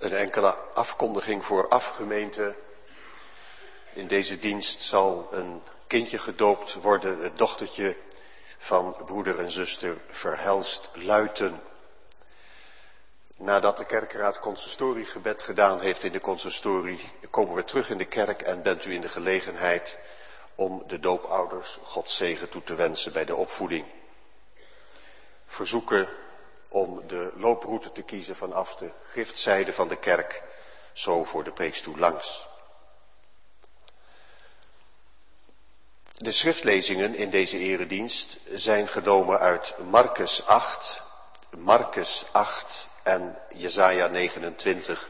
Een enkele afkondiging vooraf, gemeente. In deze dienst zal een kindje gedoopt worden, het dochtertje van broeder en zuster Verhelst Luiten. Nadat de kerkraad consistoriegebed gedaan heeft in de consistorie, komen we terug in de kerk en bent u in de gelegenheid om de doopouders Gods zegen toe te wensen bij de opvoeding. Verzoeken om de looproute te kiezen vanaf de giftzijde van de kerk, zo voor de preekstoel langs. De schriftlezingen in deze eredienst zijn genomen uit Markus 8 en Jesaja 29.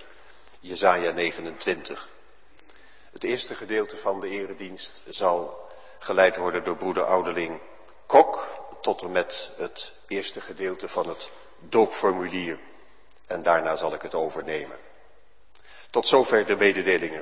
Het eerste gedeelte van de eredienst zal geleid worden door broeder ouderling Kok tot en met het eerste gedeelte van het doopformulier. En daarna zal ik het overnemen. Tot zover de mededelingen.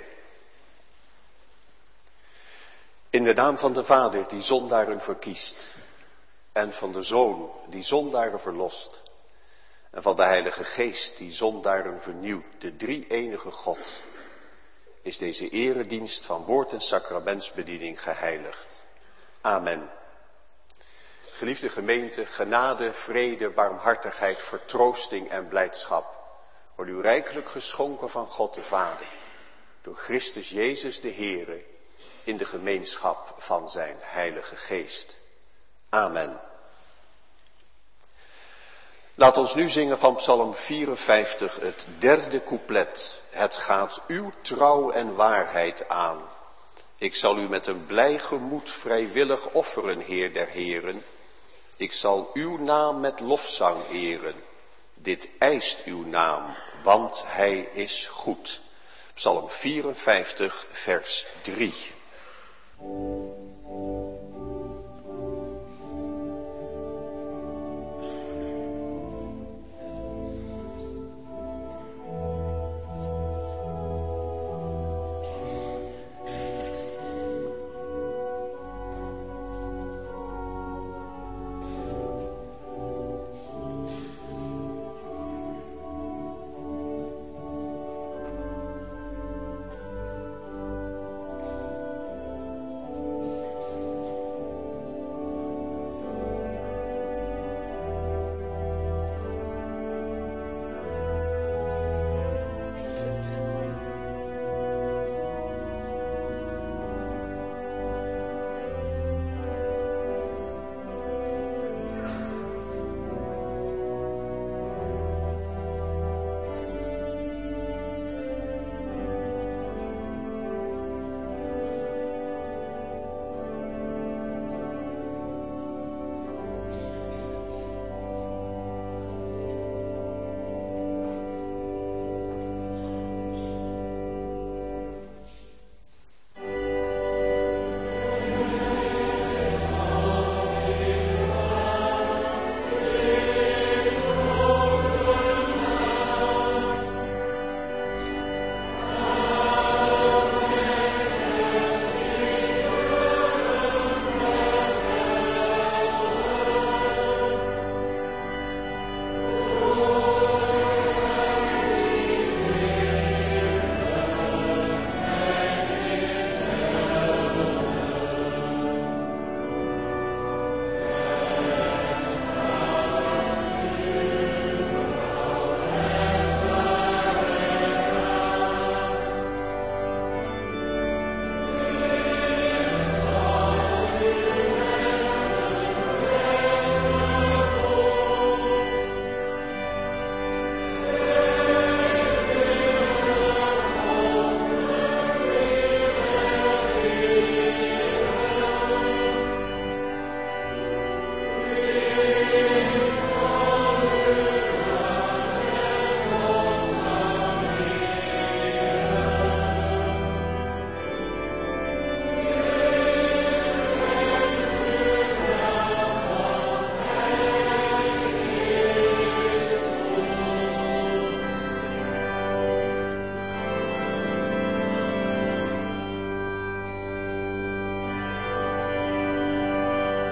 In de naam van de Vader die zondaren verkiest en van de Zoon die zondaren verlost en van de Heilige Geest die zondaren vernieuwt, de drie-enige God, is deze eredienst van woord en sacramentsbediening geheiligd. Amen. Geliefde gemeente, genade, vrede, barmhartigheid, vertroosting en blijdschap wordt u rijkelijk geschonken van God de Vader, door Christus Jezus de Heere, in de gemeenschap van zijn Heilige Geest. Amen. Laat ons nu zingen van Psalm 54, het derde couplet. Het gaat uw trouw en waarheid aan. Ik zal u met een blij gemoed vrijwillig offeren, Heer der Heren. Ik zal uw naam met lofzang eren. Dit eist uw naam, want hij is goed. Psalm 54, vers 3.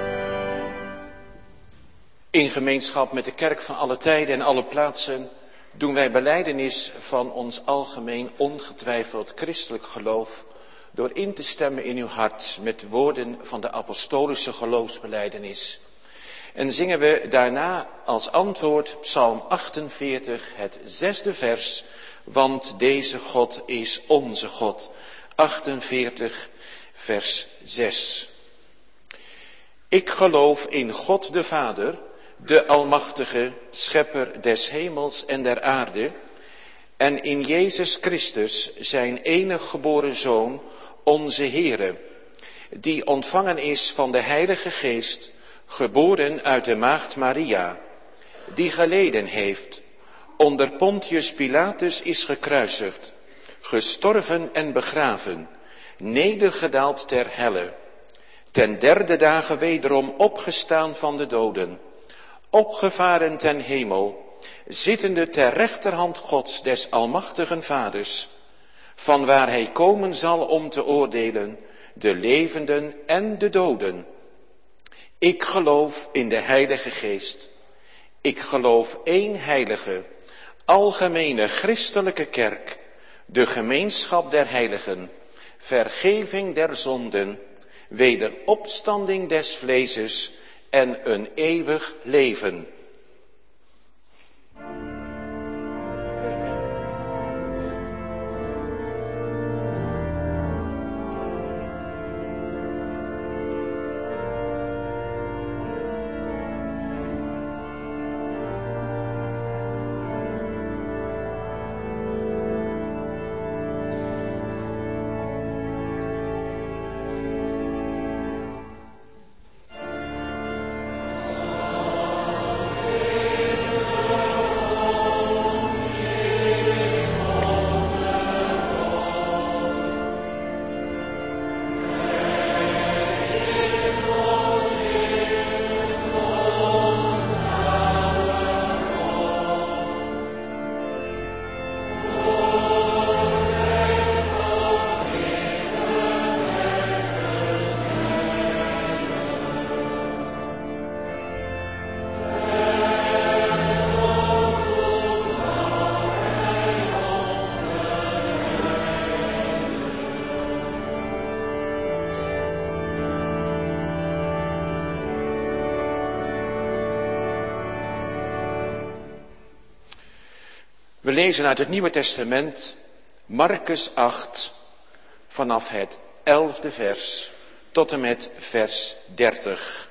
In gemeenschap met de kerk van alle tijden en alle plaatsen doen wij belijdenis van ons algemeen ongetwijfeld christelijk geloof door in te stemmen in uw hart met de woorden van de apostolische geloofsbelijdenis. En zingen we daarna als antwoord Psalm 48, het 6e vers, want deze God is onze God. 48, vers 6. Ik geloof in God de Vader, de Almachtige, Schepper des hemels en der aarde, en in Jezus Christus, zijn enig geboren Zoon, onze Heere, die ontvangen is van de Heilige Geest, geboren uit de maagd Maria, die geleden heeft, onder Pontius Pilatus is gekruisigd, gestorven en begraven, nedergedaald ter helle, ten derde dagen wederom opgestaan van de doden, opgevaren ten hemel, zittende ter rechterhand Gods des almachtigen Vaders, vanwaar hij komen zal om te oordelen de levenden en de doden. Ik geloof in de Heilige Geest. Ik geloof één heilige, algemene christelijke kerk, de gemeenschap der heiligen, vergeving der zonden, wederopstanding des vleeses en een eeuwig leven. We lezen uit het Nieuwe Testament, Marcus 8, vanaf het 11e vers tot en met vers 30.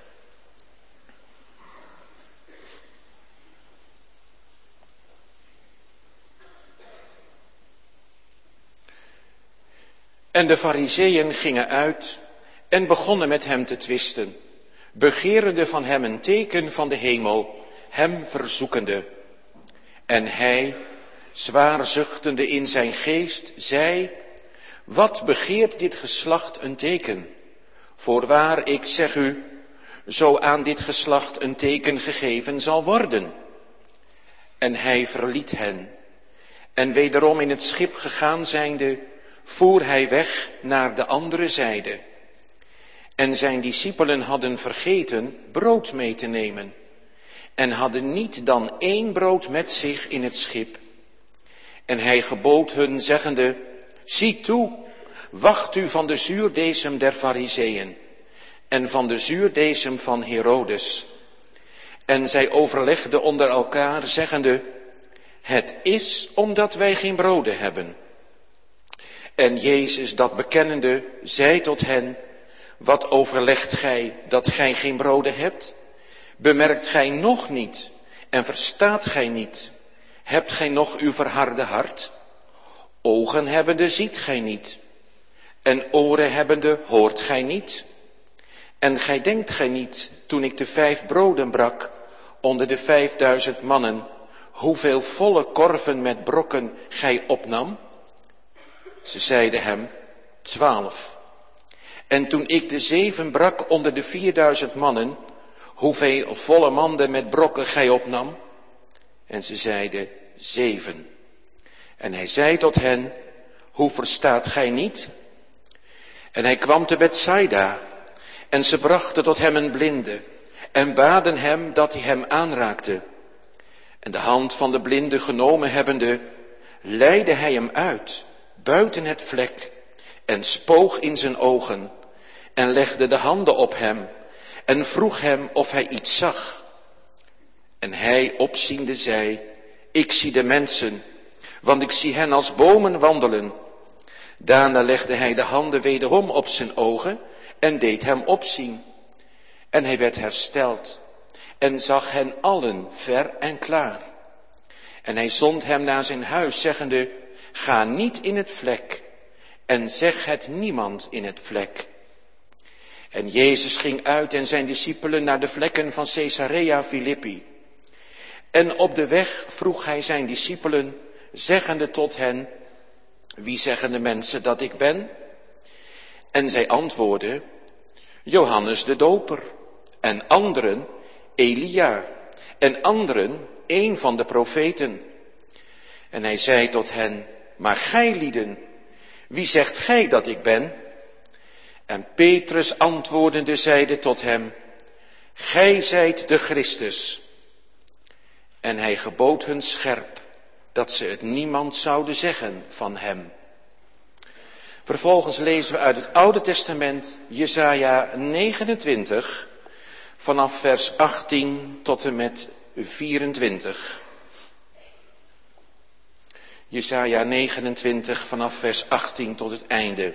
En de Farizeeën gingen uit en begonnen met hem te twisten, begerende van hem een teken van de hemel, hem verzoekende. En hij, zwaar zuchtende in zijn geest, zei: wat begeert dit geslacht een teken? Voorwaar, ik zeg u, zo aan dit geslacht een teken gegeven zal worden. En hij verliet hen. En wederom in het schip gegaan zijnde, voer hij weg naar de andere zijde. En zijn discipelen hadden vergeten brood mee te nemen, en hadden niet dan 1 brood met zich in het schip. En hij gebood hun, zeggende: zie toe, wacht u van de zuurdesem der Farizeeën, en van de zuurdesem van Herodes. En zij overlegden onder elkaar, zeggende: het is omdat wij geen broden hebben. En Jezus, dat bekennende, zei tot hen: wat overlegt gij dat gij geen broden hebt? Bemerkt gij nog niet en verstaat gij niet? Hebt gij nog uw verharde hart? Ogen hebbende ziet gij niet, en oren hebbende hoort gij niet. En gij denkt gij niet, toen ik de 5 broden brak onder de 5000 mannen, hoeveel volle korven met brokken gij opnam? Ze zeiden hem: 12. En toen ik de 7 brak onder de 4000 mannen, hoeveel volle manden met brokken gij opnam? En ze zeiden: 7. En hij zei tot hen: hoe verstaat gij niet? En hij kwam te Bethsaida, en ze brachten tot hem een blinde, en baden hem dat hij hem aanraakte. En de hand van de blinde genomen hebbende, leidde hij hem uit, buiten het vlek, en spoog in zijn ogen, en legde de handen op hem, en vroeg hem of hij iets zag. En hij opziende zei, ik zie de mensen, want ik zie hen als bomen wandelen. Daarna legde hij de handen wederom op zijn ogen, en deed hem opzien. En hij werd hersteld, en zag hen allen ver en klaar. En hij zond hem naar zijn huis, zeggende, ga niet in het vlek, en zeg het niemand in het vlek. En Jezus ging uit en zijn discipelen naar de vlekken van Caesarea Philippi. En op de weg vroeg hij zijn discipelen, zeggende tot hen, wie zeggen de mensen dat ik ben? En zij antwoordden, Johannes de Doper, en anderen Elia, en anderen een van de profeten. En hij zei tot hen, maar gij lieden, wie zegt gij dat ik ben? En Petrus antwoordende zeide tot hem, gij zijt de Christus. En hij gebood hun scherp, dat ze het niemand zouden zeggen van hem. Vervolgens lezen we uit het Oude Testament, Jesaja 29, vanaf vers 18 tot en met 24. Jesaja 29, vanaf vers 18 tot het einde.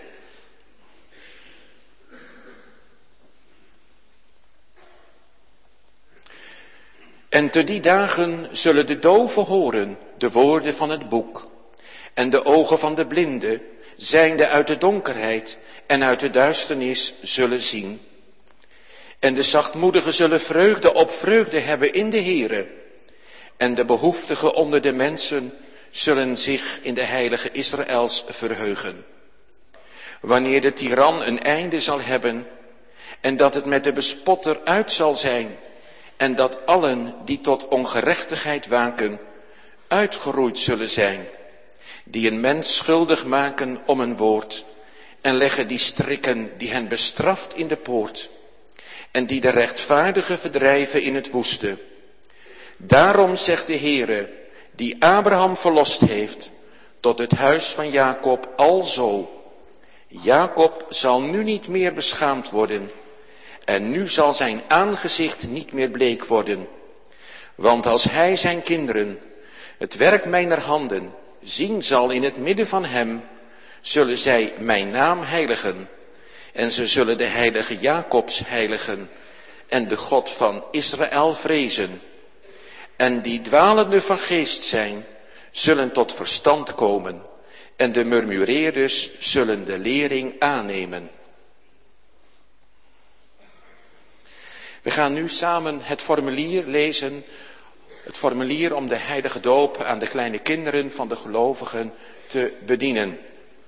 En te die dagen zullen de doven horen de woorden van het boek, en de ogen van de blinden, zijnde uit de donkerheid en uit de duisternis, zullen zien. En de zachtmoedigen zullen vreugde op vreugde hebben in de Here, en de behoeftigen onder de mensen zullen zich in de heilige Israëls verheugen. Wanneer de tiran een einde zal hebben, en dat het met de bespotter uit zal zijn, en dat allen die tot ongerechtigheid waken, uitgeroeid zullen zijn, die een mens schuldig maken om een woord, en leggen die strikken die hen bestraft in de poort, en die de rechtvaardigen verdrijven in het woeste. Daarom zegt de Heere, die Abraham verlost heeft, tot het huis van Jacob alzo. Jacob zal nu niet meer beschaamd worden, en nu zal zijn aangezicht niet meer bleek worden. Want als hij zijn kinderen, het werk mijner handen, zien zal in het midden van hem, zullen zij mijn naam heiligen. En ze zullen de heilige Jacobs heiligen en de God van Israël vrezen. En die dwalende van geest zijn, zullen tot verstand komen. En de murmureerders zullen de lering aannemen. We gaan nu samen het formulier lezen. Het formulier om de heilige doop aan de kleine kinderen van de gelovigen te bedienen.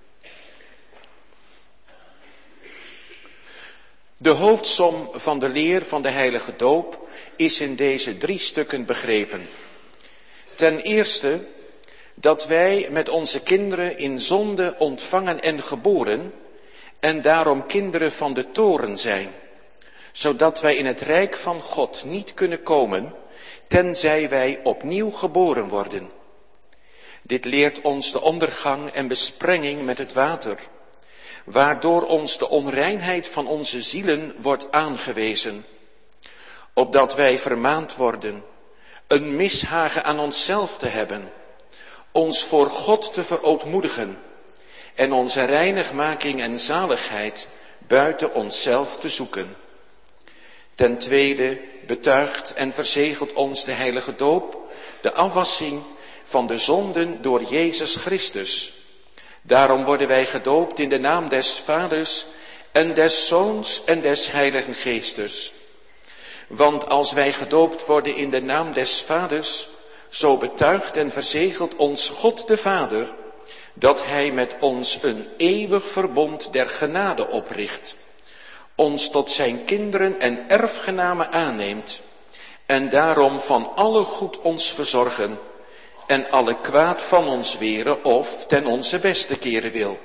De hoofdsom van de leer van de heilige doop is in deze 3 stukken begrepen. Ten eerste dat wij met onze kinderen in zonde ontvangen en geboren en daarom kinderen van de toren zijn, zodat wij in het rijk van God niet kunnen komen, tenzij wij opnieuw geboren worden. Dit leert ons de ondergang en besprenging met het water, waardoor ons de onreinheid van onze zielen wordt aangewezen, opdat wij vermaand worden een mishagen aan onszelf te hebben, ons voor God te verootmoedigen en onze reinigmaking en zaligheid buiten onszelf te zoeken. Ten tweede betuigt en verzegelt ons de heilige doop de afwassing van de zonden door Jezus Christus. Daarom worden wij gedoopt in de naam des Vaders en des Zoons en des Heiligen Geestes. Want als wij gedoopt worden in de naam des Vaders, zo betuigt en verzegelt ons God de Vader, dat Hij met ons een eeuwig verbond der genade opricht, ons tot zijn kinderen en erfgenamen aanneemt, en daarom van alle goed ons verzorgen, en alle kwaad van ons weren of ten onze beste keren wil.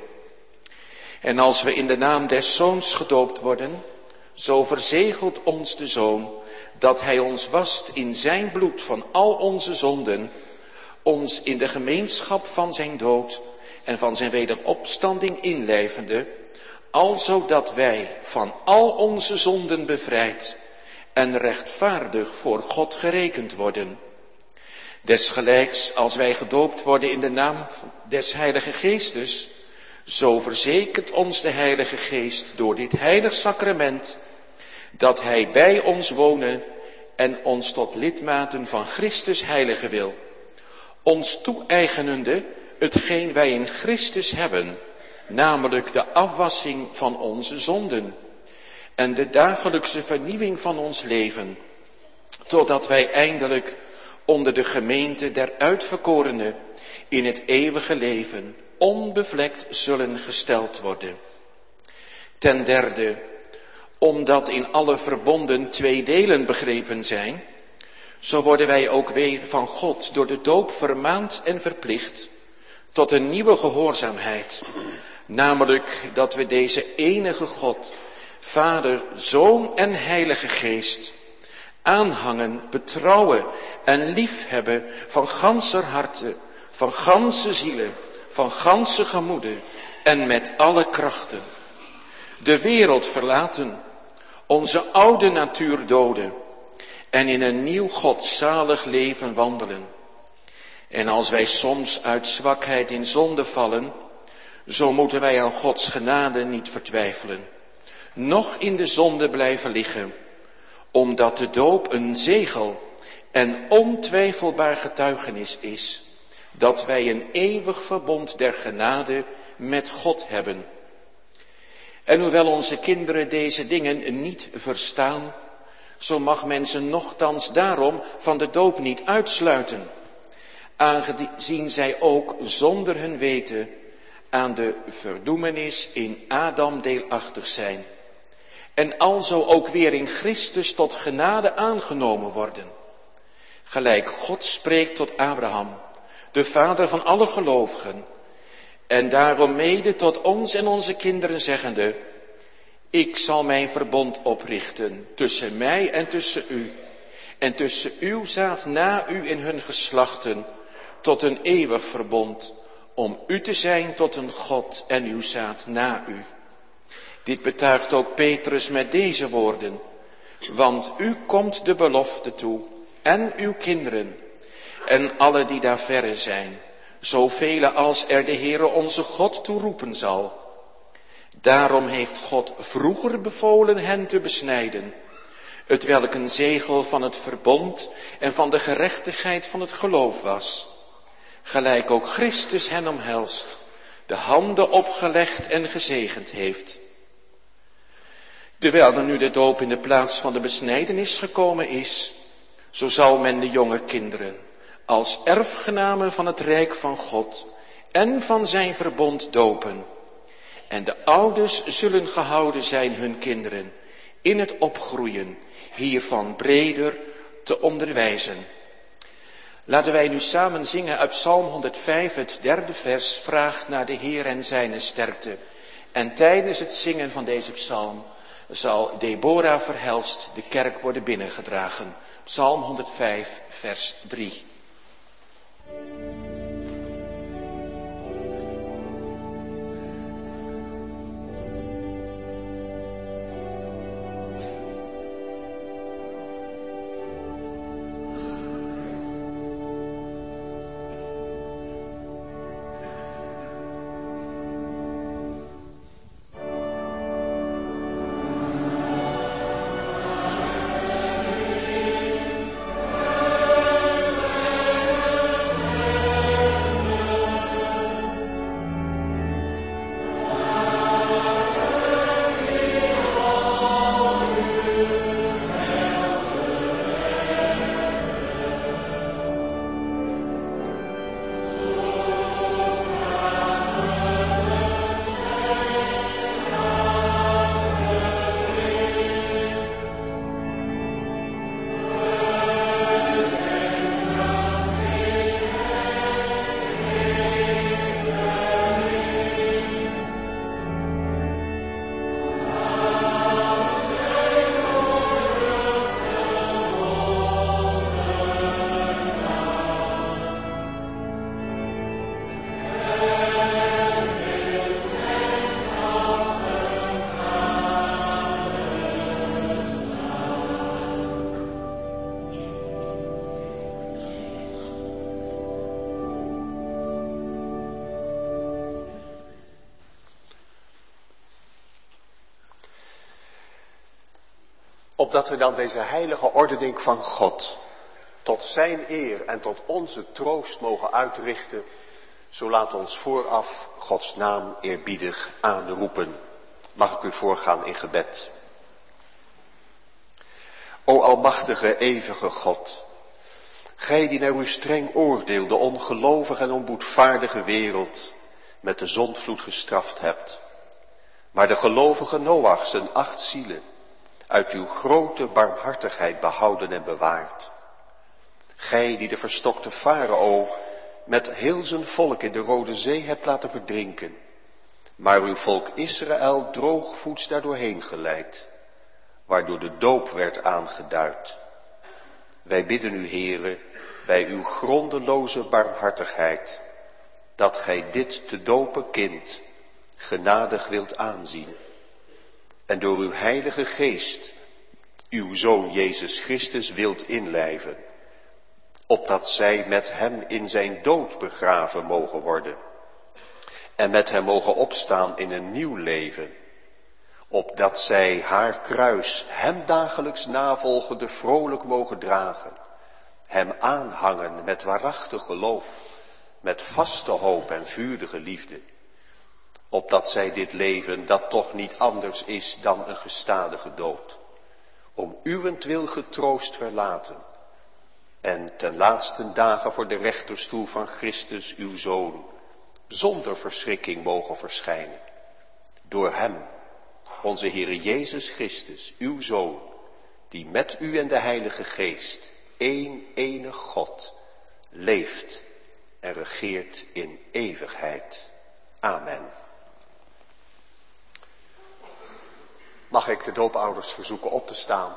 En als we in de naam des Zoons gedoopt worden, zo verzegelt ons de Zoon dat hij ons wast in zijn bloed van al onze zonden, ons in de gemeenschap van zijn dood en van zijn wederopstanding inlijvende, alzodat wij van al onze zonden bevrijd en rechtvaardig voor God gerekend worden. Desgelijks als wij gedoopt worden in de naam des Heilige Geestes, zo verzekert ons de Heilige Geest door dit heilig sacrament, dat hij bij ons wonen en ons tot lidmaten van Christus heiligen wil, ons toe-eigenende hetgeen wij in Christus hebben, namelijk de afwassing van onze zonden en de dagelijkse vernieuwing van ons leven, totdat wij eindelijk onder de gemeente der uitverkorenen in het eeuwige leven onbevlekt zullen gesteld worden. Ten derde, omdat in alle verbonden 2 delen begrepen zijn, zo worden wij ook weer van God door de doop vermaand en verplicht tot een nieuwe gehoorzaamheid, namelijk dat we deze enige God, Vader, Zoon en Heilige Geest aanhangen, betrouwen en liefhebben van ganser harte, van ganse zielen, van ganse gemoeden en met alle krachten. De wereld verlaten, onze oude natuur doden en in een nieuw godzalig leven wandelen. En als wij soms uit zwakheid in zonde vallen, zo moeten wij aan Gods genade niet vertwijfelen, noch in de zonde blijven liggen, omdat de doop een zegel en ontwijfelbaar getuigenis is, dat wij een eeuwig verbond der genade met God hebben. En hoewel onze kinderen deze dingen niet verstaan, zo mag men ze nochtans daarom van de doop niet uitsluiten, aangezien zij ook zonder hun weten aan de verdoemenis in Adam deelachtig zijn, en alzo ook weer in Christus tot genade aangenomen worden. Gelijk God spreekt tot Abraham, de vader van alle gelovigen, en daarom mede tot ons en onze kinderen zeggende: ik zal mijn verbond oprichten tussen mij en tussen u, en tussen uw zaad na u in hun geslachten, tot een eeuwig verbond, om u te zijn tot een God en uw zaad na u. Dit betuigt ook Petrus met deze woorden: want u komt de belofte toe, en uw kinderen, en alle die daar verre zijn, zoveel als er de Heere onze God toe roepen zal. Daarom heeft God vroeger bevolen hen te besnijden, hetwelk een zegel van het verbond en van de gerechtigheid van het geloof was. Gelijk ook Christus hen omhelst, de handen opgelegd en gezegend heeft. Terwijl er nu de doop in de plaats van de besnijdenis gekomen is, zo zal men de jonge kinderen als erfgenamen van het rijk van God en van zijn verbond dopen. En de ouders zullen gehouden zijn hun kinderen in het opgroeien hiervan breder te onderwijzen. Laten wij nu samen zingen uit Psalm 105, het 3e vers, vraagt naar de Heer en zijn sterkte. En tijdens het zingen van deze psalm zal Deborah Verhelst de kerk worden binnengedragen. Psalm 105, vers 3. Opdat we dan deze heilige ordening van God tot zijn eer en tot onze troost mogen uitrichten, zo laat ons vooraf Gods naam eerbiedig aanroepen. Mag ik u voorgaan in gebed. O almachtige, eeuwige God, gij die naar uw streng oordeel de ongelovige en onboedvaardige wereld met de zondvloed gestraft hebt, maar de gelovige Noach zijn 8 zielen uit uw grote barmhartigheid behouden en bewaard. Gij die de verstokte Farao met heel zijn volk in de Rode Zee hebt laten verdrinken, maar uw volk Israël droogvoets daardoorheen geleid, waardoor de doop werd aangeduid. Wij bidden u, Heere, bij uw grondeloze barmhartigheid, dat gij dit te dopen kind genadig wilt aanzien en door uw heilige geest uw Zoon Jezus Christus wilt inlijven, opdat zij met hem in zijn dood begraven mogen worden en met hem mogen opstaan in een nieuw leven, opdat zij haar kruis hem dagelijks navolgende vrolijk mogen dragen, hem aanhangen met waarachtig geloof, met vaste hoop en vurige liefde, opdat zij dit leven, dat toch niet anders is dan een gestadige dood, om uwentwil getroost verlaten en ten laatste dagen voor de rechterstoel van Christus uw Zoon zonder verschrikking mogen verschijnen. Door hem, onze Heere Jezus Christus, uw Zoon, die met u en de Heilige Geest, één enig God, leeft en regeert in eeuwigheid. Amen. Mag ik de doopouders verzoeken op te staan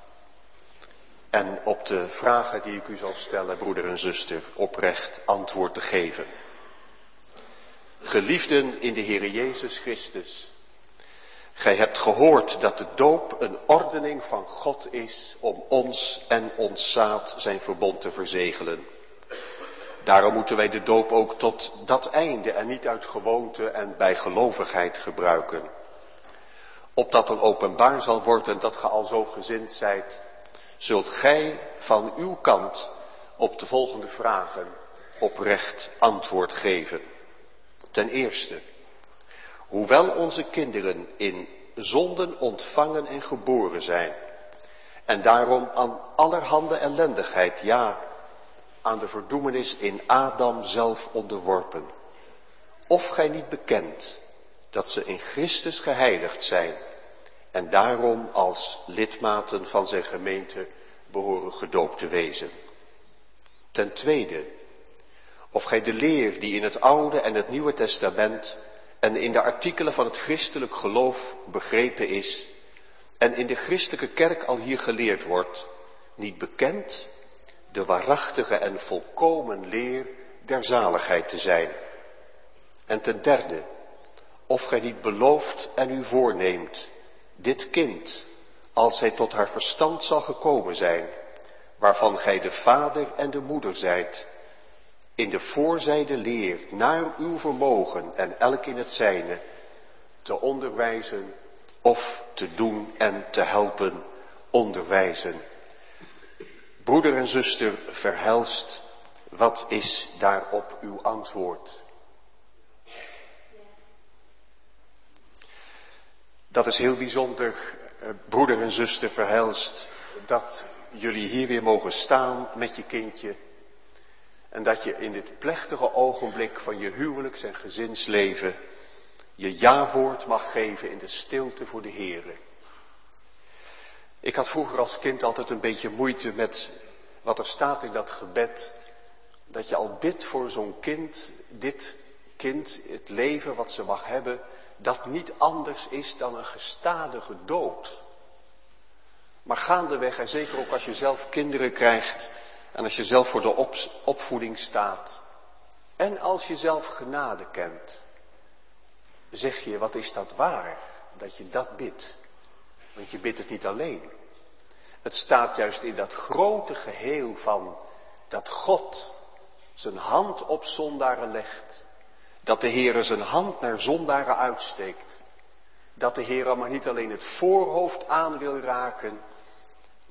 en op de vragen die ik u zal stellen, broeder en zuster, oprecht antwoord te geven. Geliefden in de Heere Jezus Christus, gij hebt gehoord dat de doop een ordening van God is om ons en ons zaad zijn verbond te verzegelen. Daarom moeten wij de doop ook tot dat einde en niet uit gewoonte en bijgelovigheid gebruiken. Opdat dan openbaar zal worden dat ge al zo gezind zijt, zult gij van uw kant op de volgende vragen oprecht antwoord geven. Ten eerste, hoewel onze kinderen in zonden ontvangen en geboren zijn en daarom aan allerhande ellendigheid, ja, aan de verdoemenis in Adam zelf onderworpen, of gij niet bekent dat ze in Christus geheiligd zijn en daarom als lidmaten van zijn gemeente behoren gedoopt te wezen. Ten tweede, of gij de leer die in het Oude en het Nieuwe Testament en in de artikelen van het christelijk geloof begrepen is en in de christelijke kerk al hier geleerd wordt, niet bekent de waarachtige en volkomen leer der zaligheid te zijn. En ten derde, of gij niet belooft en u voorneemt dit kind, als zij tot haar verstand zal gekomen zijn, waarvan gij de vader en de moeder zijt, in de voorzijde leer naar uw vermogen en elk in het zijne, te onderwijzen of te doen en te helpen onderwijzen. Broeder en zuster, verhelst, wat is daarop uw antwoord? Dat is heel bijzonder, broeder en zuster, verhelst, dat jullie hier weer mogen staan met je kindje. En dat je in dit plechtige ogenblik van je huwelijks- en gezinsleven je ja-woord mag geven in de stilte voor de Heere. Ik had vroeger als kind altijd een beetje moeite met wat er staat in dat gebed. Dat je al bidt voor zo'n kind, dit kind, het leven wat ze mag hebben, dat niet anders is dan een gestadige dood. Maar gaandeweg, en zeker ook als je zelf kinderen krijgt en als je zelf voor de opvoeding staat en als je zelf genade kent, zeg je, wat is dat waar dat je dat bidt? Want je bidt het niet alleen. Het staat juist in dat grote geheel van dat God zijn hand op zondaren legt. Dat de Heere zijn hand naar zondaren uitsteekt. Dat de Heere maar niet alleen het voorhoofd aan wil raken,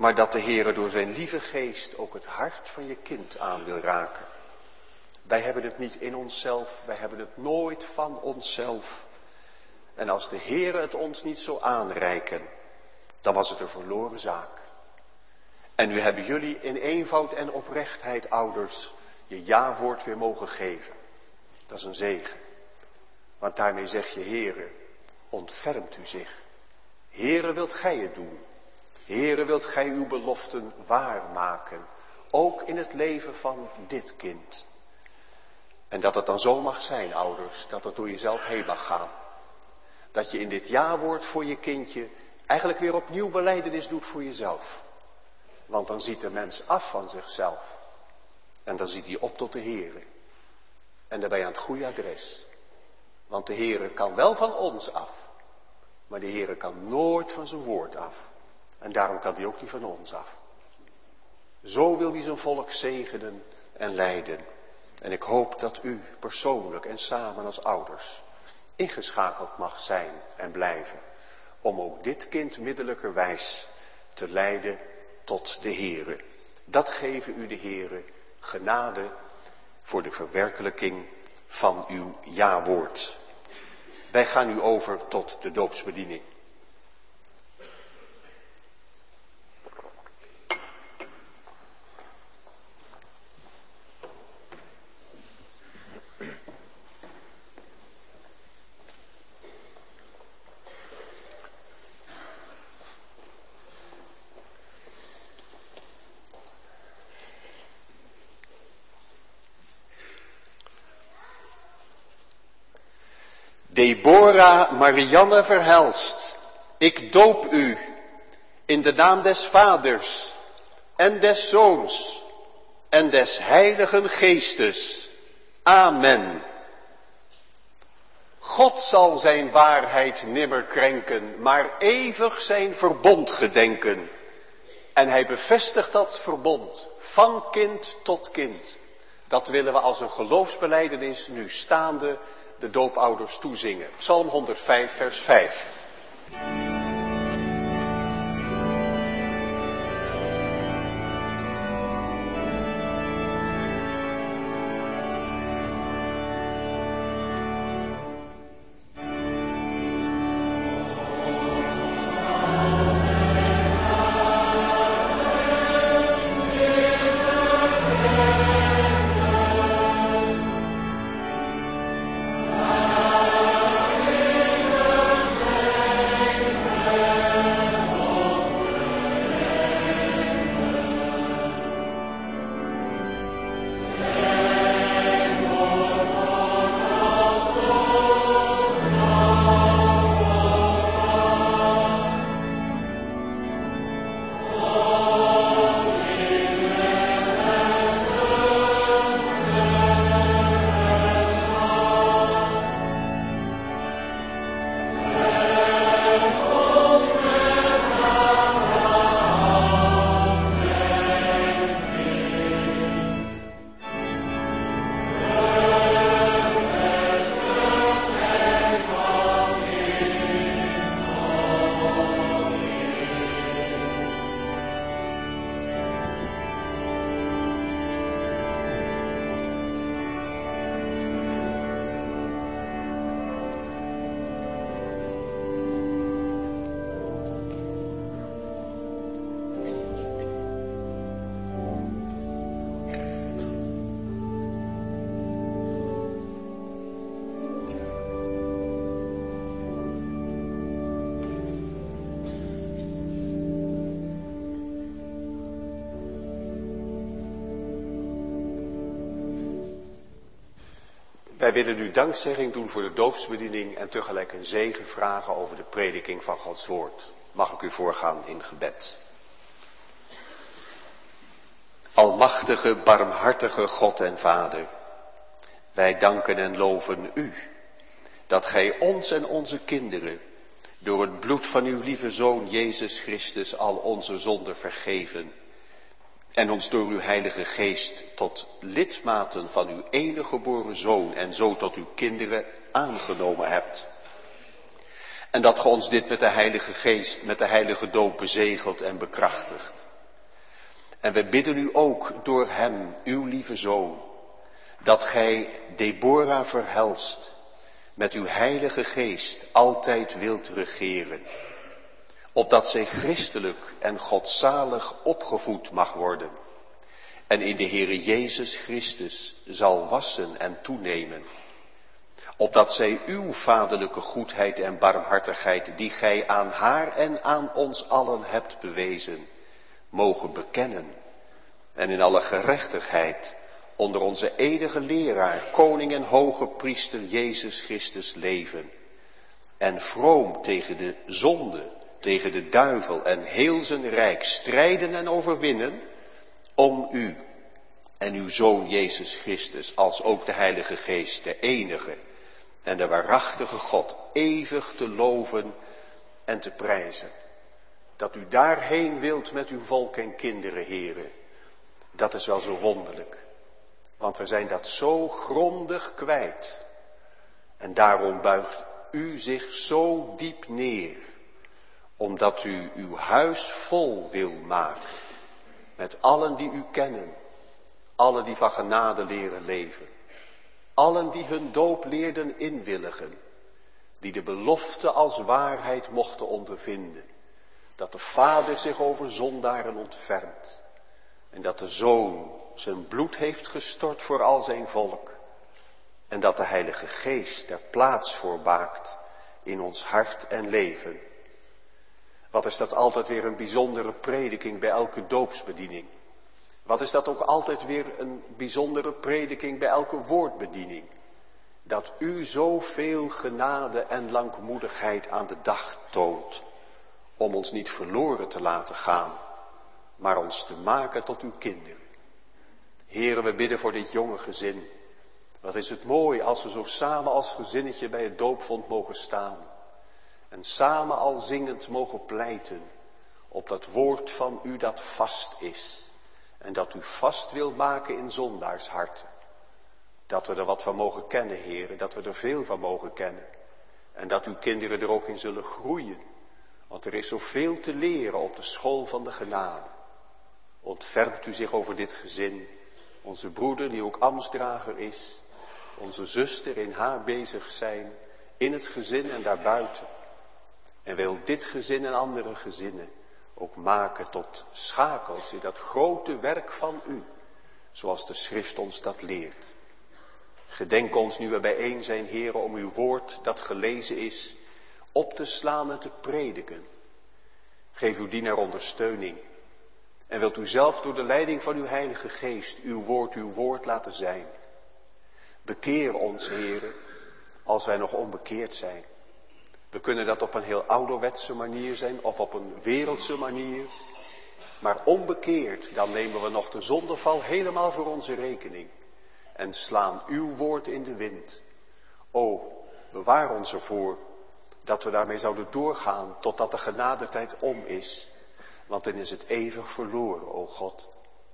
maar dat de Heere door zijn lieve geest ook het hart van je kind aan wil raken. Wij hebben het niet in onszelf, wij hebben het nooit van onszelf. En als de Heere het ons niet zou aanreiken, dan was het een verloren zaak. En nu hebben jullie in eenvoud en oprechtheid, ouders, je ja-woord weer mogen geven. Dat is een zegen. Want daarmee zeg je, Heere, ontfermt u zich. Heere, wilt gij het doen? Heere, wilt gij uw beloften waarmaken? Ook in het leven van dit kind. En dat het dan zo mag zijn, ouders, dat het door jezelf heen mag gaan. Dat je in dit ja-woord voor je kindje eigenlijk weer opnieuw belijdenis doet voor jezelf. Want dan ziet de mens af van zichzelf. En dan ziet hij op tot de Heere. En dan ben je aan het goede adres. Want de Heere kan wel van ons af. Maar de Heere kan nooit van zijn woord af. En daarom kan hij ook niet van ons af. Zo wil hij zijn volk zegenen en leiden. En ik hoop dat u persoonlijk en samen als ouders ingeschakeld mag zijn en blijven. Om ook dit kind middelijkerwijs te leiden tot de Heere. Dat geven u de Heere genade voor de verwerkelijking van uw ja-woord. Wij gaan nu over tot de doopsbediening. Deborah Marianne Verhelst, ik doop u in de naam des Vaders en des Zoons en des Heiligen Geestes. Amen. God zal zijn waarheid nimmer krenken, maar eeuwig zijn verbond gedenken. En hij bevestigt dat verbond van kind tot kind. Dat willen we als een geloofsbelijdenis nu staande de doopouders toezingen. Psalm 105, vers 5. Wij willen nu dankzegging doen voor de doopsbediening en tegelijk een zegen vragen over de prediking van Gods woord. Mag ik u voorgaan in gebed. Almachtige, barmhartige God en Vader, wij danken en loven u, dat gij ons en onze kinderen door het bloed van uw lieve Zoon Jezus Christus al onze zonden vergeven en ons door uw Heilige Geest tot lidmaten van uw enige geboren Zoon en zo tot uw kinderen aangenomen hebt. En dat ge ons dit met de Heilige Geest, met de heilige doop bezegelt en bekrachtigt. En we bidden u ook door hem, uw lieve Zoon, dat gij Deborah verhelst, met uw heilige geest altijd wilt regeren, opdat zij christelijk en godzalig opgevoed mag worden en in de Heere Jezus Christus zal wassen en toenemen, opdat zij uw vaderlijke goedheid en barmhartigheid, die gij aan haar en aan ons allen hebt bewezen, mogen bekennen en in alle gerechtigheid onder onze eeuwige leraar, koning en hoge priester Jezus Christus leven en vroom tegen de zonde, tegen de duivel en heel zijn rijk strijden en overwinnen om u en uw Zoon Jezus Christus, als ook de Heilige Geest, de enige en de waarachtige God, eeuwig te loven en te prijzen. Dat u daarheen wilt met uw volk en kinderen, Heere, dat is wel zo wonderlijk. Want we zijn dat zo grondig kwijt. En daarom buigt u zich zo diep neer, omdat u uw huis vol wil maken, met allen die u kennen, allen die van genade leren leven, allen die hun doop leerden inwilligen, die de belofte als waarheid mochten ondervinden, dat de Vader zich over zondaren ontfermt en dat de Zoon zijn bloed heeft gestort voor al zijn volk en dat de Heilige Geest er plaats voor maakt in ons hart en leven. Wat is dat altijd weer een bijzondere prediking bij elke doopsbediening. Wat is dat ook altijd weer een bijzondere prediking bij elke woordbediening. Dat u zoveel genade en langmoedigheid aan de dag toont. Om ons niet verloren te laten gaan, maar ons te maken tot uw kinderen. Heren, we bidden voor dit jonge gezin. Wat is het mooi als we zo samen als gezinnetje bij het doopvond mogen staan. En samen al zingend mogen pleiten op dat woord van u dat vast is. En dat u vast wil maken in zondaarsharten. Dat we er wat van mogen kennen, heren, dat we er veel van mogen kennen. En dat uw kinderen er ook in zullen groeien. Want er is zoveel te leren op de school van de genade. Ontfermt u zich over dit gezin. Onze broeder die ook ambtsdrager is. Onze zuster in haar bezig zijn. In het gezin en daarbuiten. En wil dit gezin en andere gezinnen ook maken tot schakels in dat grote werk van u. Zoals de schrift ons dat leert. Gedenk ons nu we bijeen zijn, heren, om uw woord dat gelezen is op te slaan en te prediken. Geef uw dienaar ondersteuning. En wilt u zelf door de leiding van uw Heilige Geest uw woord laten zijn. Bekeer ons, heren, als wij nog onbekeerd zijn. We kunnen dat op een heel ouderwetse manier zijn of op een wereldse manier. Maar onbekeerd, dan nemen we nog de zondeval helemaal voor onze rekening. En slaan uw woord in de wind. O, bewaar ons ervoor dat we daarmee zouden doorgaan totdat de genadetijd om is. Want dan is het eeuwig verloren, o God.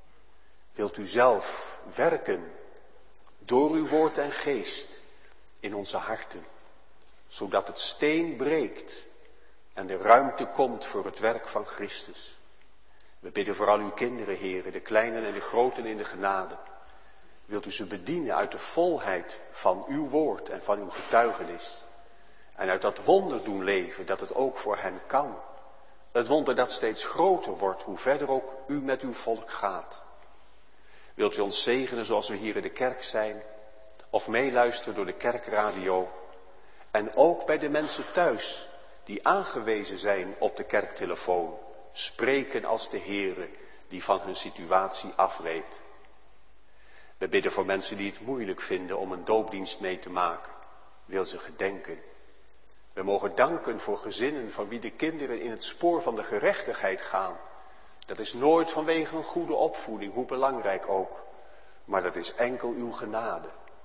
Wilt u zelf werken door uw woord en geest in onze harten. Zodat het steen breekt en er ruimte komt voor het werk van Christus. We bidden voor al uw kinderen, heren, de kleinen en de groten in de genade. Wilt u ze bedienen uit de volheid van uw woord en van uw getuigenis. En uit dat wonder doen leven, dat het ook voor hen kan. Het wonder dat steeds groter wordt, hoe verder ook u met uw volk gaat. Wilt u ons zegenen zoals we hier in de kerk zijn, of meeluisteren door de kerkradio. En ook bij de mensen thuis, die aangewezen zijn op de kerktelefoon, spreken als de Heere, die van hun situatie afweet. We bidden voor mensen die het moeilijk vinden om een doopdienst mee te maken. Wil ze gedenken. We mogen danken voor gezinnen van wie de kinderen in het spoor van de gerechtigheid gaan. Dat is nooit vanwege een goede opvoeding, hoe belangrijk ook. Maar dat is enkel uw genade.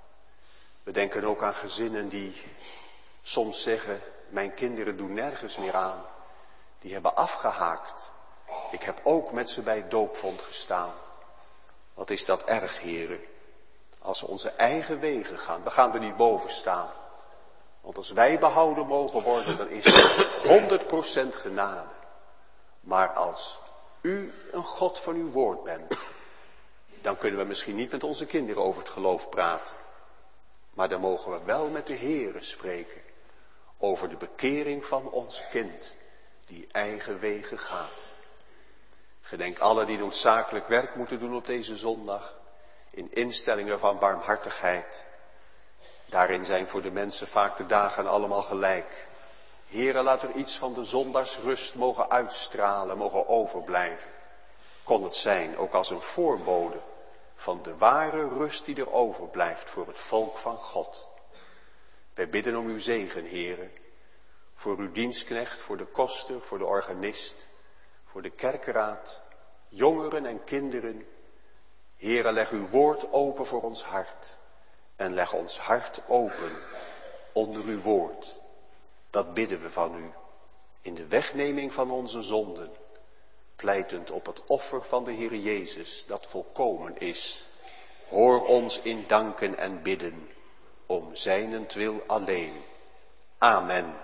We denken ook aan gezinnen die soms zeggen, mijn kinderen doen nergens meer aan. Die hebben afgehaakt. Ik heb ook met ze bij het doopvond gestaan. Wat is dat erg, heren. Als we onze eigen wegen gaan, dan gaan we niet boven staan. Want als wij behouden mogen worden, dan is het 100% genade. Maar als u een God van uw woord bent, dan kunnen we misschien niet met onze kinderen over het geloof praten. Maar dan mogen we wel met de Heere spreken over de bekering van ons kind, die eigen wegen gaat. Gedenk allen die noodzakelijk werk moeten doen op deze zondag, in instellingen van barmhartigheid. Daarin zijn voor de mensen vaak de dagen allemaal gelijk. Heere, laat er iets van de zondagsrust mogen uitstralen, mogen overblijven. Kon het zijn, ook als een voorbode van de ware rust die er overblijft voor het volk van God. Wij bidden om uw zegen, Heere, voor uw dienstknecht, voor de koster, voor de organist, voor de kerkraad, jongeren en kinderen. Heere, leg uw woord open voor ons hart en leg ons hart open onder uw woord. Dat bidden we van u, in de wegneming van onze zonden, pleitend op het offer van de Heer Jezus, dat volkomen is. Hoor ons in danken en bidden, om zijnentwil alleen. Amen.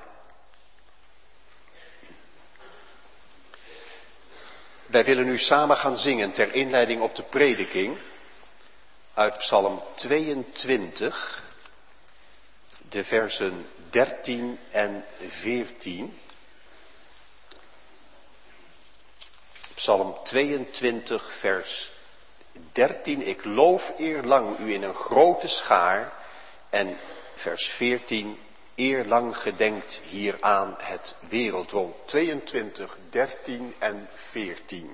Wij willen nu samen gaan zingen ter inleiding op de prediking uit Psalm 22, de versen 13 en 14. Psalm 22, vers 13. Ik loof eerlang u in een grote schaar. En vers 14. Eerlang gedenkt hieraan het wereldrond. 22, 13 en 14.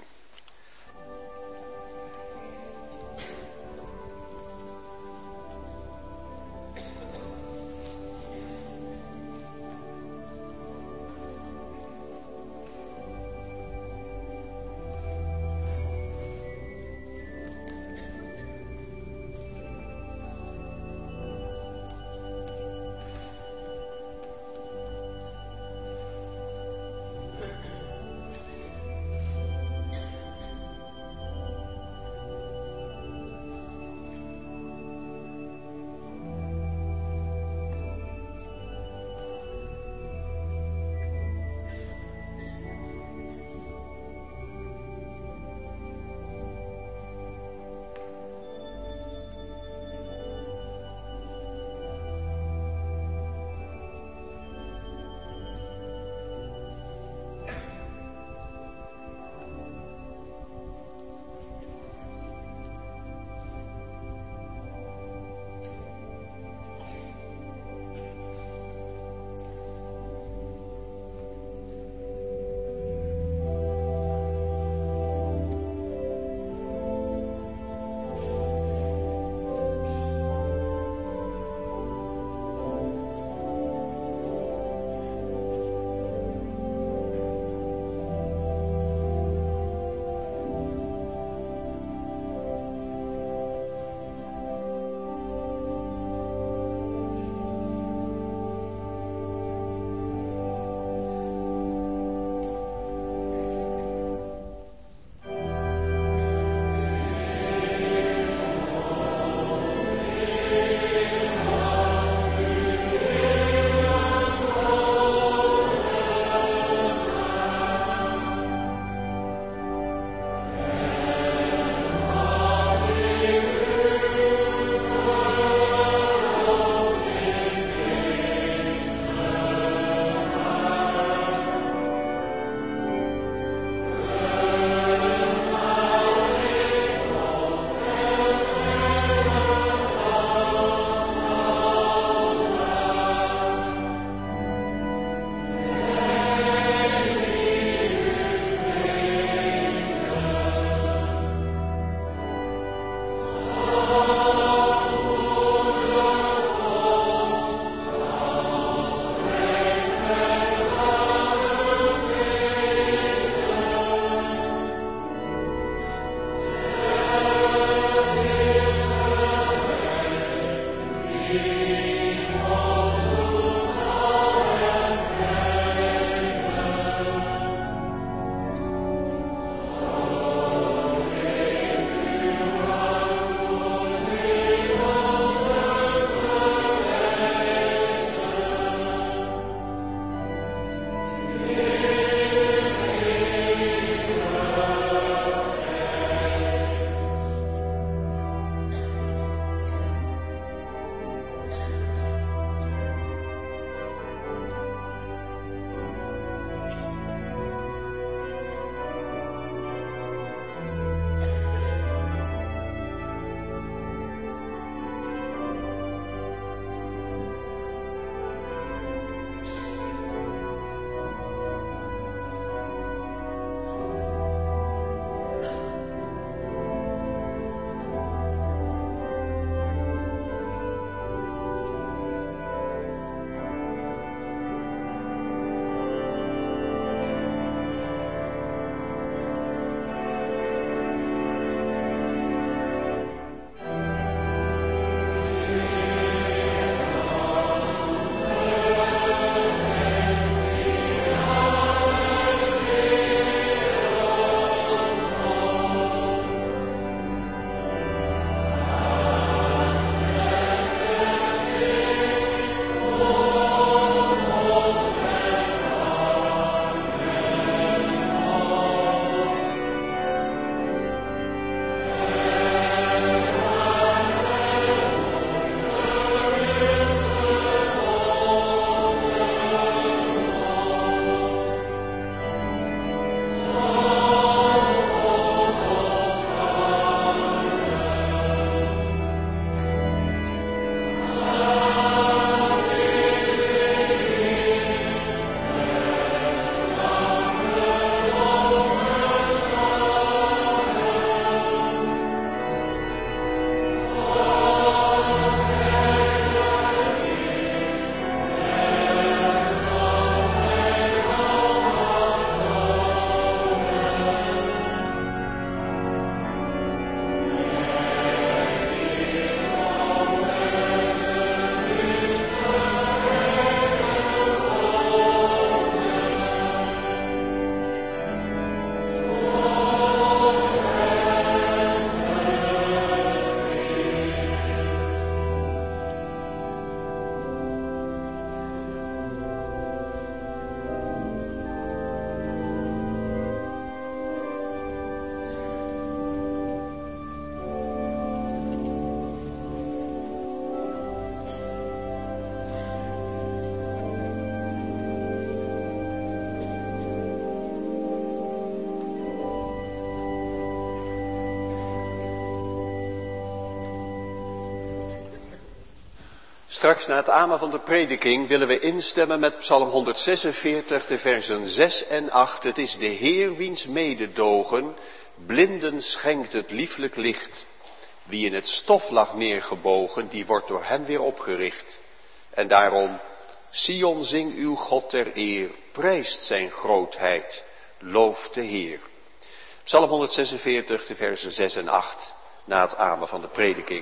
Straks na het amen van de prediking willen we instemmen met Psalm 146, de versen 6 en 8. Het is de Heer wiens mededogen blinden schenkt het lieflijk licht. Wie in het stof lag neergebogen, die wordt door hem weer opgericht. En daarom, Sion, zing uw God ter eer, prijst zijn grootheid, looft de Heer. Psalm 146, de versen 6 en 8, na het amen van de prediking.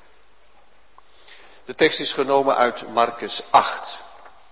De tekst is genomen uit Markus 8.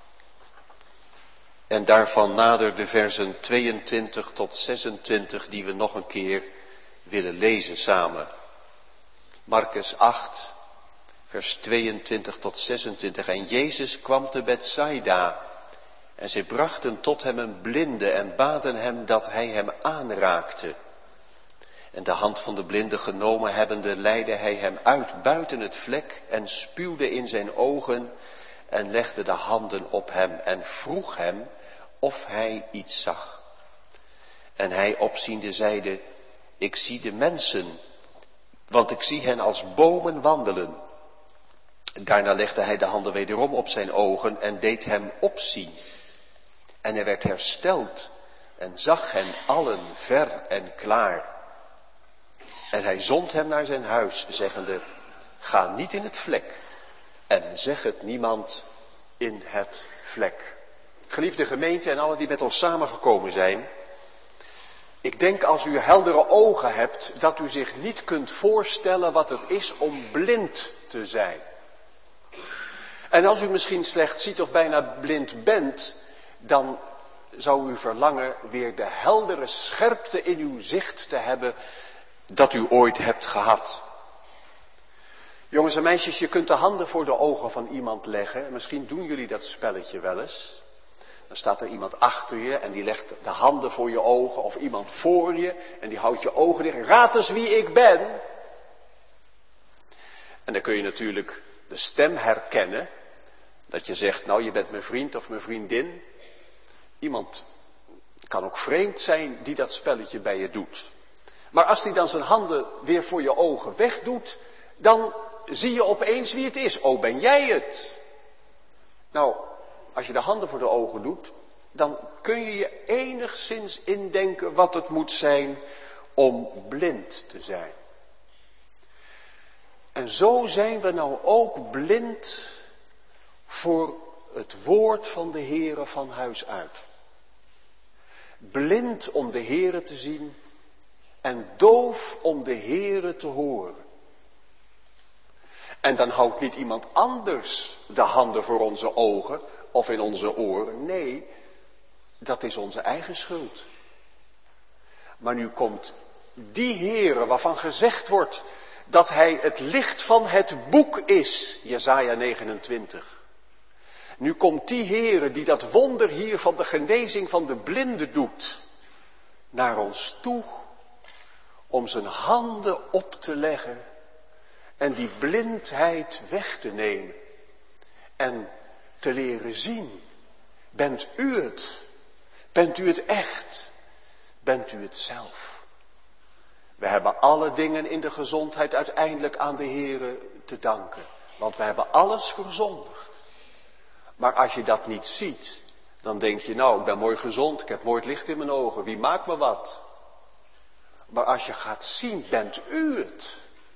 En daarvan nader de versen 22 tot 26 die we nog een keer willen lezen samen. Markus 8, vers 22 tot 26. En Jezus kwam te Bethsaida. En zij brachten tot hem een blinde en baden hem dat hij hem aanraakte. En de hand van de blinde genomen hebbende leidde hij hem uit buiten het vlek en spuwde in zijn ogen en legde de handen op hem en vroeg hem of hij iets zag. En hij opziende zeide, ik zie de mensen, want ik zie hen als bomen wandelen. Daarna legde hij de handen wederom op zijn ogen en deed hem opzien. En hij werd hersteld en zag hen allen ver en klaar. En hij zond hem naar zijn huis, zeggende, ga niet in het vlek en zeg het niemand in het vlek. Geliefde gemeente en allen die met ons samengekomen zijn. Ik denk als u heldere ogen hebt, dat u zich niet kunt voorstellen wat het is om blind te zijn. En als u misschien slecht ziet of bijna blind bent, dan zou u verlangen weer de heldere scherpte in uw zicht te hebben dat u ooit hebt gehad. Jongens en meisjes, je kunt de handen voor de ogen van iemand leggen. Misschien doen jullie dat spelletje wel eens. Dan staat er iemand achter je en die legt de handen voor je ogen. Of iemand voor je en die houdt je ogen dicht. Raad eens wie ik ben. En dan kun je natuurlijk de stem herkennen. Dat je zegt, nou je bent mijn vriend of mijn vriendin. Iemand kan ook vreemd zijn die dat spelletje bij je doet. Maar als hij dan zijn handen weer voor je ogen wegdoet, dan zie je opeens wie het is. Oh, ben jij het? Nou, als je de handen voor de ogen doet, dan kun je je enigszins indenken wat het moet zijn om blind te zijn. En zo zijn we nou ook blind voor het woord van de Heere van huis uit. Blind om de Heere te zien en doof om de Heere te horen. En dan houdt niet iemand anders de handen voor onze ogen of in onze oren. Nee, dat is onze eigen schuld. Maar nu komt die Heere waarvan gezegd wordt dat hij het licht van het boek is, Jesaja 29. Nu komt die Heere die dat wonder hier van de genezing van de blinde doet, naar ons toe om zijn handen op te leggen en die blindheid weg te nemen en te leren zien. Bent u het? Bent u het echt? Bent u het zelf? We hebben alle dingen in de gezondheid uiteindelijk aan de Heere te danken, want we hebben alles verzondigd. Maar als je dat niet ziet, dan denk je, nou, ik ben mooi gezond, ik heb mooi het licht in mijn ogen, wie maakt me wat? Maar als je gaat zien, bent u het?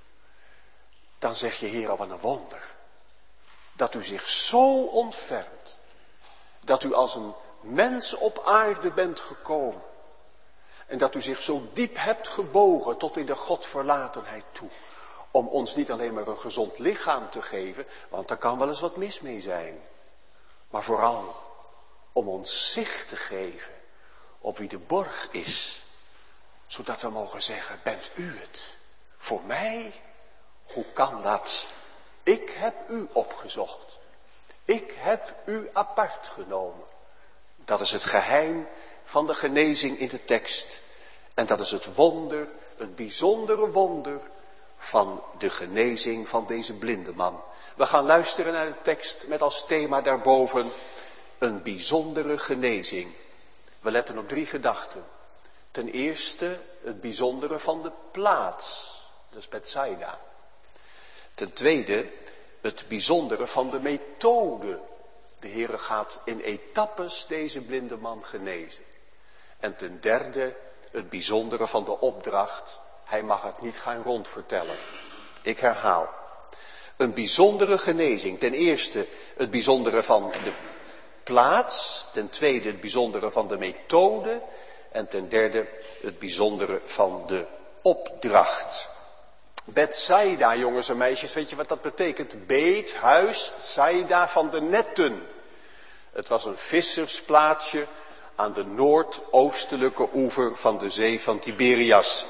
Dan zeg je, Heer, wat een wonder. Dat u zich zo ontfermt. Dat u als een mens op aarde bent gekomen. En dat u zich zo diep hebt gebogen tot in de Godverlatenheid toe. Om ons niet alleen maar een gezond lichaam te geven, want daar kan wel eens wat mis mee zijn. Maar vooral om ons zicht te geven op wie de borg is. Zodat we mogen zeggen, bent u het? Voor mij? Hoe kan dat? Ik heb u opgezocht. Ik heb u apart genomen. Dat is het geheim van de genezing in de tekst. En dat is het wonder, het bijzondere wonder van de genezing van deze blinde man. We gaan luisteren naar de tekst met als thema daarboven een bijzondere genezing. We letten op 3 gedachten. Ten eerste het bijzondere van de plaats, dus Bethsaida. Ten tweede het bijzondere van de methode. De Heere gaat in etappes deze blinde man genezen. En ten derde het bijzondere van de opdracht. Hij mag het niet gaan rondvertellen. Ik herhaal. Een bijzondere genezing. Ten eerste het bijzondere van de plaats. Ten tweede het bijzondere van de methode. En ten derde het bijzondere van de opdracht. Bethsaida, jongens en meisjes, weet je wat dat betekent? Beet, huis, Saida, van de netten. Het was een vissersplaatsje aan de noordoostelijke oever van de zee van Tiberias.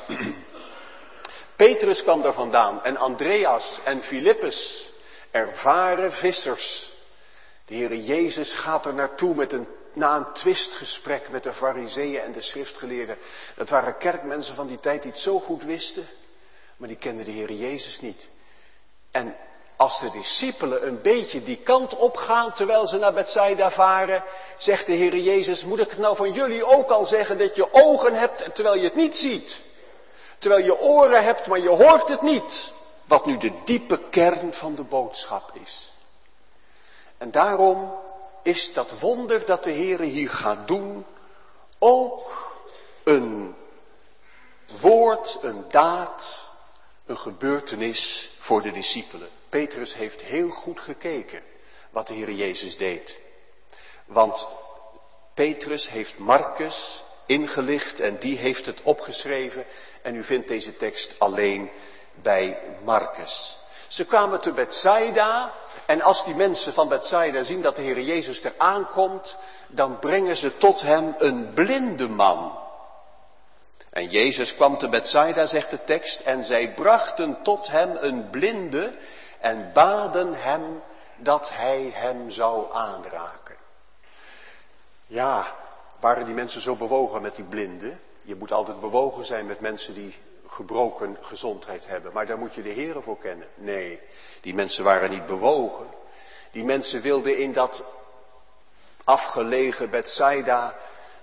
Petrus kwam daar vandaan en Andreas en Filippus, ervaren vissers. De Heere Jezus gaat er naartoe na een twistgesprek met de farizeeën en de schriftgeleerden. Dat waren kerkmensen van die tijd die het zo goed wisten, maar die kenden de Heere Jezus niet. En als de discipelen een beetje die kant opgaan terwijl ze naar Bethsaida varen, zegt de Heere Jezus, moet ik het nou van jullie ook al zeggen dat je ogen hebt terwijl je het niet ziet? Terwijl je oren hebt, maar je hoort het niet. Wat nu de diepe kern van de boodschap is. En daarom is dat wonder dat de Heere hier gaat doen ook een woord, een daad, een gebeurtenis voor de discipelen. Petrus heeft heel goed gekeken wat de Heere Jezus deed. Want Petrus heeft Marcus ingelicht en die heeft het opgeschreven. En u vindt deze tekst alleen bij Marcus. Ze kwamen te Bethsaida en als die mensen van Bethsaida zien dat de Heere Jezus er aankomt, dan brengen ze tot hem een blinde man. En Jezus kwam te Bethsaida, zegt de tekst, en zij brachten tot hem een blinde en baden hem dat hij hem zou aanraken. Ja, waren die mensen zo bewogen met die blinde? Je moet altijd bewogen zijn met mensen die gebroken gezondheid hebben. Maar daar moet je de Heere voor kennen. Nee, die mensen waren niet bewogen. Die mensen wilden in dat afgelegen Bethsaida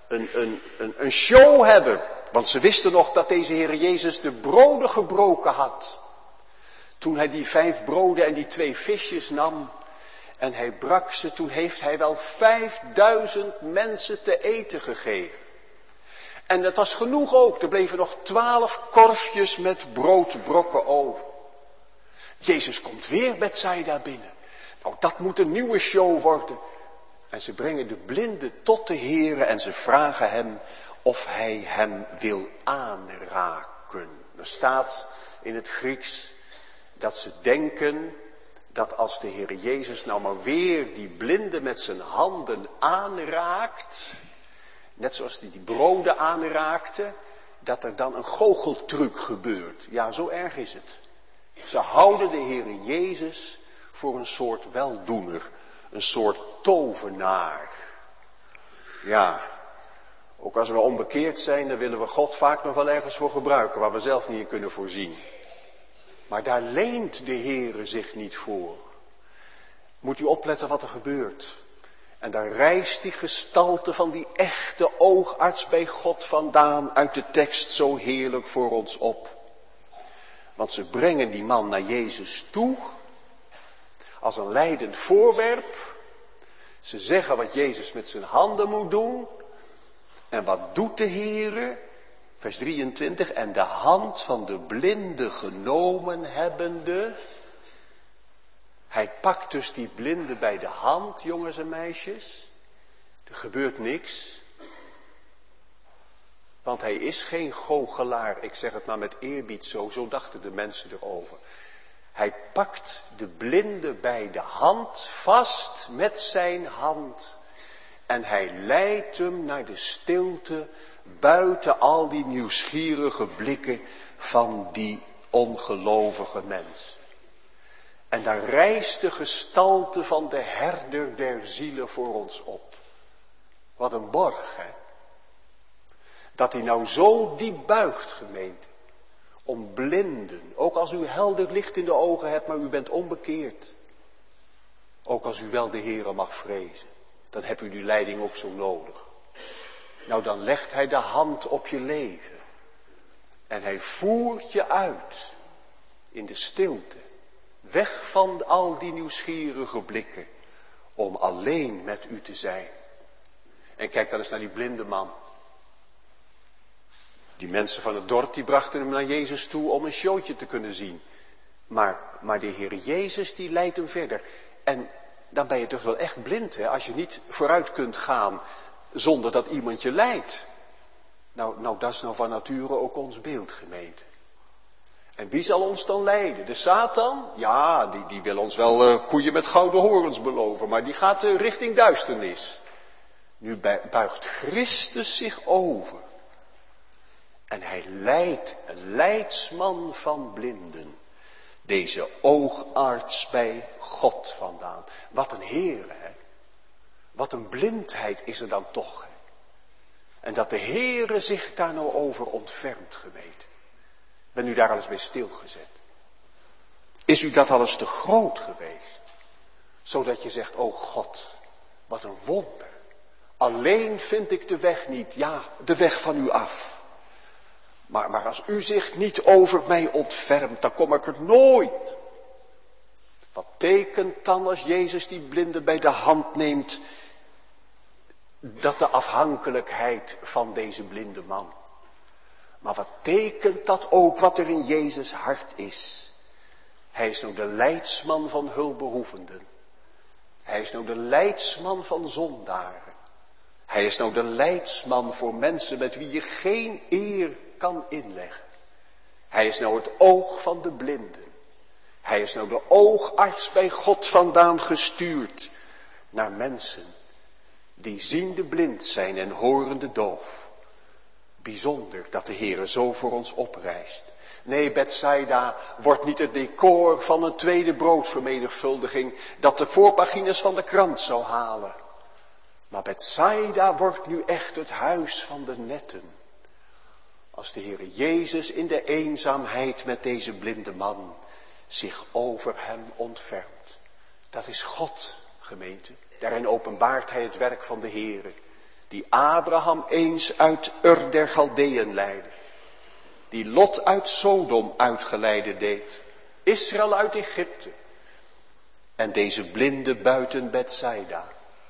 een show hebben. Want ze wisten nog dat deze Heere Jezus de broden gebroken had. Toen hij die 5 broden en die 2 visjes nam en hij brak ze, toen heeft hij wel 5000 mensen te eten gegeven. En dat was genoeg ook. Er bleven nog 12 korfjes met broodbrokken over. Jezus komt weer Bethsaida binnen. Nou, dat moet een nieuwe show worden. En ze brengen de blinde tot de Heere en ze vragen hem of hij hem wil aanraken. Er staat in het Grieks dat ze denken dat als de Heere Jezus nou maar weer die blinde met zijn handen aanraakt, net zoals hij die broden aanraakte, dat er dan een goocheltruc gebeurt. Ja, zo erg is het. Ze houden de Heere Jezus voor een soort weldoener, een soort tovenaar. Ja, ook als we onbekeerd zijn, dan willen we God vaak nog wel ergens voor gebruiken, waar we zelf niet in kunnen voorzien. Maar daar leent de Heere zich niet voor. Moet u opletten wat er gebeurt. En daar rijst die gestalte van die echte oogarts bij God vandaan uit de tekst zo heerlijk voor ons op. Want ze brengen die man naar Jezus toe als een lijdend voorwerp. Ze zeggen wat Jezus met zijn handen moet doen. En wat doet de Heere? Vers 23, en de hand van de blinde genomen hebbende. Hij pakt dus die blinde bij de hand, jongens en meisjes. Er gebeurt niks. Want hij is geen goochelaar. Ik zeg het maar met eerbied zo dachten de mensen erover. Hij pakt de blinde bij de hand vast met zijn hand. En hij leidt hem naar de stilte buiten al die nieuwsgierige blikken van die ongelovige mens. En daar rijst de gestalte van de herder der zielen voor ons op. Wat een borg, hè? Dat hij nou zo diep buigt, gemeente. Om blinden, ook als u helder licht in de ogen hebt, maar u bent onbekeerd. Ook als u wel de Heere mag vrezen, dan hebt u die leiding ook zo nodig. Nou, dan legt hij de hand op je leven. En hij voert je uit in de stilte. Weg van al die nieuwsgierige blikken, om alleen met u te zijn. En kijk dan eens naar die blinde man. Die mensen van het dorp, die brachten hem naar Jezus toe om een showtje te kunnen zien. Maar de Heer Jezus, die leidt hem verder. En dan ben je toch wel echt blind, hè, als je niet vooruit kunt gaan zonder dat iemand je leidt. Nou, dat is nou van nature ook ons beeld, gemeente. En wie zal ons dan leiden? De Satan? Ja, die wil ons wel koeien met gouden horens beloven, maar die gaat richting duisternis. Nu buigt Christus zich over. En hij leidt, een leidsman van blinden. Deze oogarts bij God vandaan. Wat een Heer, hè. Wat een blindheid is er dan toch, hè. En dat de Heere zich daar nou over ontfermt, gemeente. Ben u daar al eens bij stilgezet? Is u dat al eens te groot geweest? Zodat je zegt, o God, wat een wonder. Alleen vind ik de weg niet, ja, de weg van u af. Maar als u zich niet over mij ontfermt, dan kom ik er nooit. Wat tekent dan als Jezus die blinde bij de hand neemt, dat de afhankelijkheid van deze blinde man. Maar wat tekent dat ook wat er in Jezus hart is? Hij is nou de leidsman van hulpbehoevenden. Hij is nou de leidsman van zondaren. Hij is nou de leidsman voor mensen met wie je geen eer kan inleggen. Hij is nou het oog van de blinden. Hij is nou de oogarts bij God vandaan gestuurd naar mensen die ziende blind zijn en horende doof. Bijzonder dat de Heere zo voor ons oprijst. Nee, Bethsaida wordt niet het decor van een tweede broodvermenigvuldiging dat de voorpagines van de krant zou halen. Maar Bethsaida wordt nu echt het huis van de netten. Als de Heere Jezus in de eenzaamheid met deze blinde man zich over hem ontfermt. Dat is God, gemeente. Daarin openbaart hij het werk van de Heere. Die Abraham eens uit Ur der Galdeën leidde. Die Lot uit Sodom uitgeleide deed. Israël uit Egypte. En deze blinde buiten Bethsaida.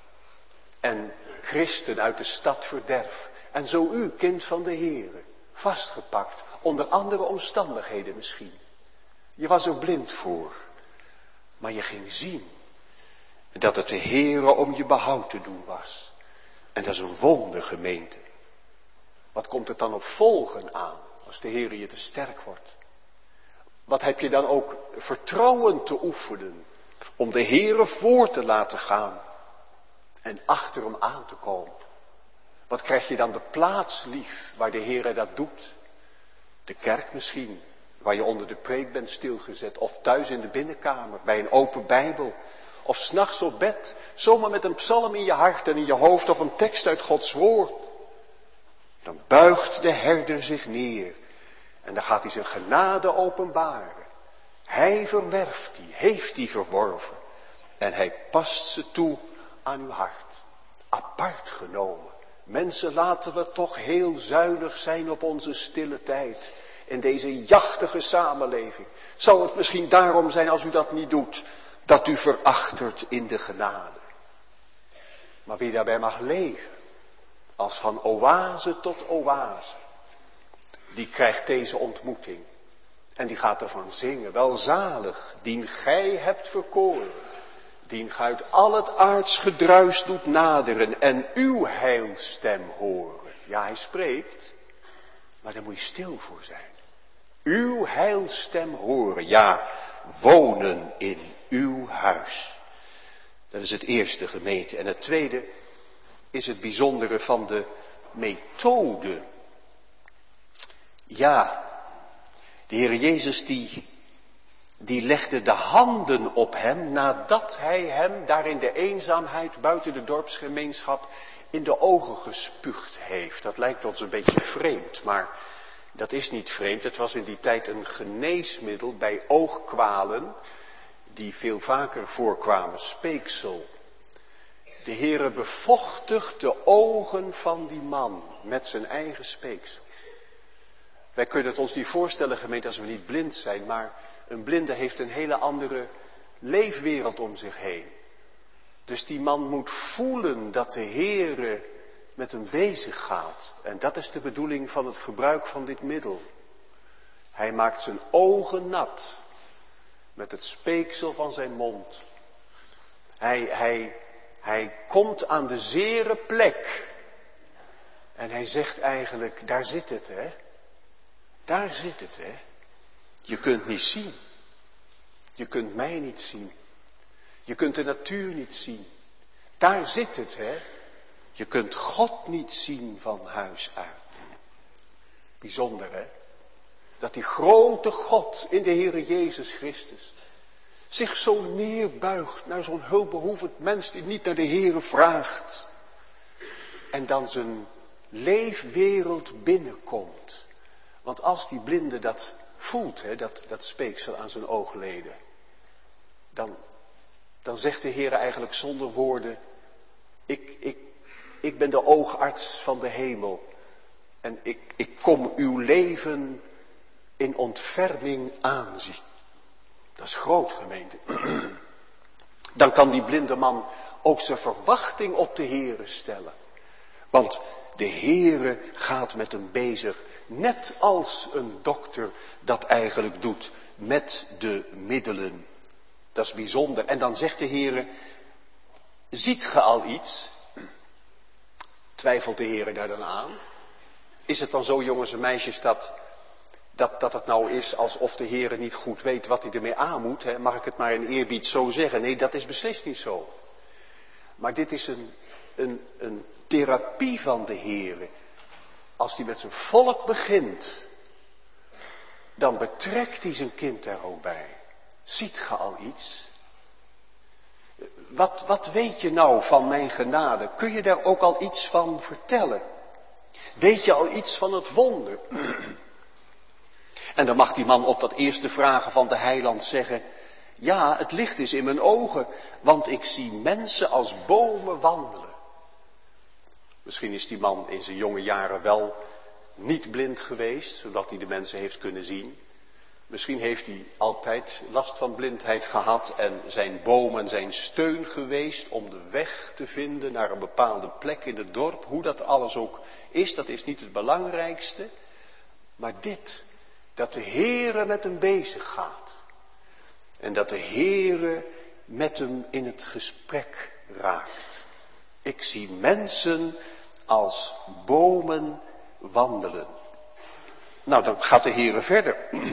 En christen uit de stad verderf. En zo u, kind van de Heere. Vastgepakt. Onder andere omstandigheden misschien. Je was er blind voor. Maar je ging zien dat het de Heere om je behoud te doen was. En dat is een wonder, gemeente. Wat komt het dan op volgen aan als de Heere je te sterk wordt? Wat heb je dan ook vertrouwen te oefenen om de Heere voor te laten gaan en achter hem aan te komen? Wat krijg je dan de plaats lief waar de Heere dat doet? De kerk misschien, waar je onder de preek bent stilgezet, of thuis in de binnenkamer bij een open Bijbel. Of 's nachts op bed, zomaar met een psalm in je hart en in je hoofd of een tekst uit Gods woord. Dan buigt de herder zich neer en dan gaat hij zijn genade openbaren. Hij verwerft die, heeft die verworven en hij past ze toe aan uw hart. Apart genomen. Mensen, laten we toch heel zuinig zijn op onze stille tijd. In deze jachtige samenleving. Zou het misschien daarom zijn als u dat niet doet, dat u verachtert in de genade. Maar wie daarbij mag leven, als van oase tot oase, die krijgt deze ontmoeting. En die gaat ervan zingen, welzalig, dien gij hebt verkoren, dien gij uit al het aards gedruis doet naderen en uw heilstem horen. Ja, hij spreekt, maar daar moet je stil voor zijn. Uw heilstem horen, ja, wonen in uw huis. Dat is het eerste, gemeente. En het tweede is het bijzondere van de methode. Ja, de Heer Jezus die legde de handen op hem nadat hij hem daar in de eenzaamheid buiten de dorpsgemeenschap in de ogen gespuugd heeft. Dat lijkt ons een beetje vreemd, maar dat is niet vreemd. Het was in die tijd een geneesmiddel bij oogkwalen die veel vaker voorkwamen, speeksel. De Heere bevochtigt de ogen van die man met zijn eigen speeksel. Wij kunnen het ons niet voorstellen, gemeente, als we niet blind zijn. Maar een blinde heeft een hele andere leefwereld om zich heen. Dus die man moet voelen dat de Heere met hem bezig gaat. En dat is de bedoeling van het gebruik van dit middel. Hij maakt zijn ogen nat met het speeksel van zijn mond. Hij komt aan de zere plek. En hij zegt eigenlijk, daar zit het, hè. Daar zit het, hè. Je kunt niet zien. Je kunt mij niet zien. Je kunt de natuur niet zien. Daar zit het, hè. Je kunt God niet zien van huis uit. Bijzonder, hè. Dat die grote God in de Heere Jezus Christus zich zo neerbuigt naar zo'n hulpbehoevend mens die niet naar de Heere vraagt. En dan zijn leefwereld binnenkomt. Want als die blinde dat voelt, hè, dat speeksel aan zijn oogleden, dan zegt de Heer eigenlijk zonder woorden, ik ben de oogarts van de hemel. En ik kom uw leven in ontferming aanzien. Dat is groot, gemeente. Dan kan die blinde man ook zijn verwachting op de Heere stellen. Want de Heere gaat met hem bezig. Net als een dokter dat eigenlijk doet met de middelen. Dat is bijzonder. En dan zegt de Heere, ziet ge al iets? Twijfelt de Heere daar dan aan? Is het dan zo, jongens en meisjes, dat het nou is alsof de Heere niet goed weet wat hij ermee aan moet? Hè? Mag ik het maar in eerbied zo zeggen? Nee, dat is beslist niet zo. Maar dit is een therapie van de Heere. Als hij met zijn volk begint, dan betrekt hij zijn kind er ook bij. Ziet ge al iets? Wat weet je nou van mijn genade? Kun je daar ook al iets van vertellen? Weet je al iets van het wonder? En dan mag die man op dat eerste vragen van de heiland zeggen, ja, het licht is in mijn ogen, want ik zie mensen als bomen wandelen. Misschien is die man in zijn jonge jaren wel niet blind geweest, zodat hij de mensen heeft kunnen zien. Misschien heeft hij altijd last van blindheid gehad en zijn bomen zijn steun geweest om de weg te vinden naar een bepaalde plek in het dorp. Hoe dat alles ook is, dat is niet het belangrijkste. Maar dit, dat de Heere met hem bezig gaat. En dat de Heere met hem in het gesprek raakt. Ik zie mensen als bomen wandelen. Nou, dan gaat de Heere verder.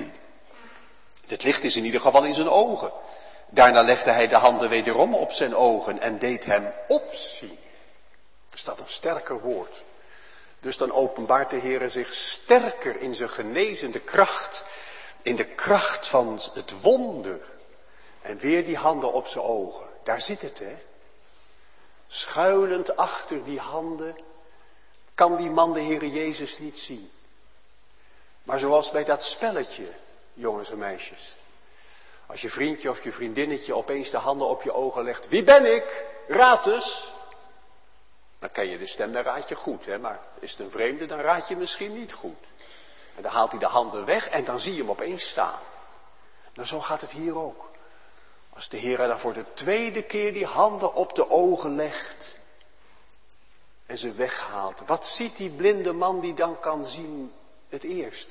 Het licht is in ieder geval in zijn ogen. Daarna legde hij de handen wederom op zijn ogen en deed hem opzien. Er staat een sterker woord. Dus dan openbaart de Heere zich sterker in zijn genezende kracht. In de kracht van het wonder. En weer die handen op zijn ogen. Daar zit het, hè. Schuilend achter die handen kan die man de Heere Jezus niet zien. Maar zoals bij dat spelletje, jongens en meisjes. Als je vriendje of je vriendinnetje opeens de handen op je ogen legt. Wie ben ik? Raad eens. Dan ken je de stem, dan raad je goed. Hè? Maar is het een vreemde, dan raad je misschien niet goed. En dan haalt hij de handen weg en dan zie je hem opeens staan. Nou, zo gaat het hier ook. Als de Heer dan voor de tweede keer die handen op de ogen legt. En ze weghaalt. Wat ziet die blinde man die dan kan zien het eerst?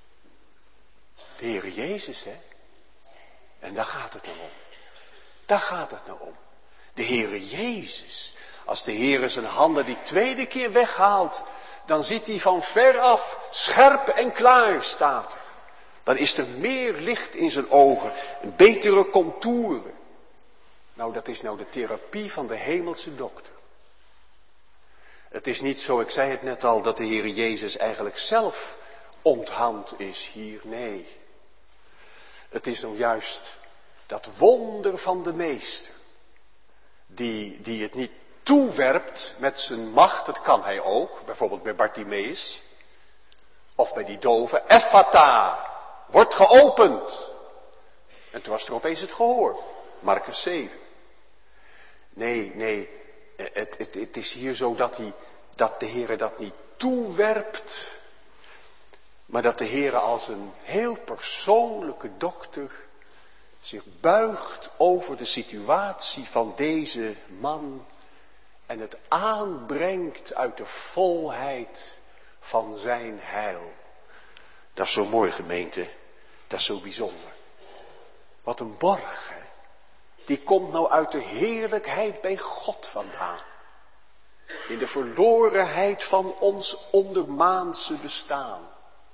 De Heere Jezus, hè. En daar gaat het nou om. Daar gaat het nou om. De Heere Jezus. Als de Heere zijn handen die tweede keer weghaalt, dan ziet hij van ver af, scherp en klaar staat er. Dan is er meer licht in zijn ogen, een betere contouren. Nou, dat is nou de therapie van de hemelse dokter. Het is niet zo, ik zei het net al, dat de Heere Jezus eigenlijk zelf onthand is hier. Nee. Het is nou juist dat wonder van de meester. Die het niet toewerpt met zijn macht, dat kan hij ook. Bijvoorbeeld bij Bartimeus. Of bij die dove. Ephata, wordt geopend. En toen was er opeens het gehoor. Markus 7. Nee, het is hier zo dat de Heere dat niet toewerpt. Maar dat de Heere als een heel persoonlijke dokter zich buigt over de situatie van deze man en het aanbrengt uit de volheid van zijn heil. Dat is zo mooi, gemeente. Dat is zo bijzonder. Wat een borg, hè. Die komt nou uit de heerlijkheid bij God vandaan. In de verlorenheid van ons ondermaanse bestaan.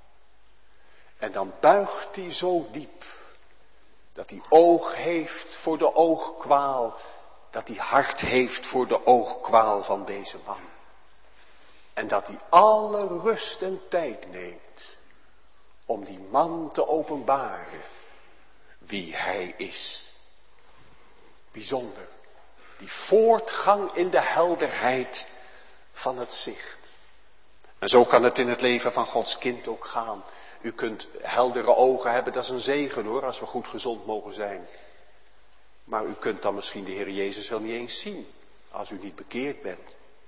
En dan buigt hij zo diep. Dat hij oog heeft voor de oogkwaal. Dat hij hart heeft voor de oogkwaal van deze man. En dat hij alle rust en tijd neemt. Om die man te openbaren. Wie hij is. Bijzonder. Die voortgang in de helderheid van het zicht. En zo kan het in het leven van Gods kind ook gaan. U kunt heldere ogen hebben, dat is een zegen hoor, als we goed gezond mogen zijn. Maar u kunt dan misschien de Heer Jezus wel niet eens zien, als u niet bekeerd bent.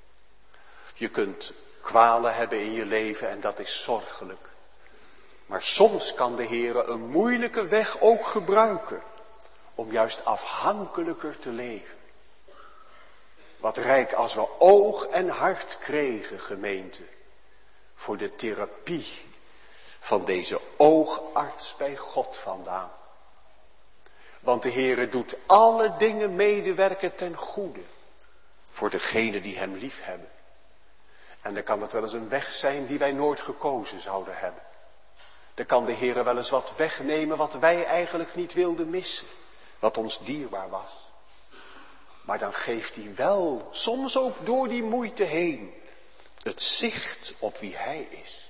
Je kunt kwalen hebben in je leven en dat is zorgelijk. Maar soms kan de Heer een moeilijke weg ook gebruiken, om juist afhankelijker te leven. Wat rijk als we oog en hart kregen, gemeente, voor de therapie van deze oogarts bij God vandaan. Want de Heere doet alle dingen medewerken ten goede voor degenen die hem lief hebben. En dan kan het wel eens een weg zijn die wij nooit gekozen zouden hebben. Dan kan de Heere wel eens wat wegnemen wat wij eigenlijk niet wilden missen, wat ons dierbaar was. Maar dan geeft hij wel, soms ook door die moeite heen, het zicht op wie hij is.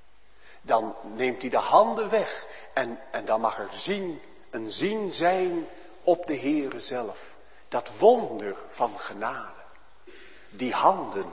Dan neemt hij de handen weg en dan mag er een zien zijn op de Heere zelf. Dat wonder van genade. Die handen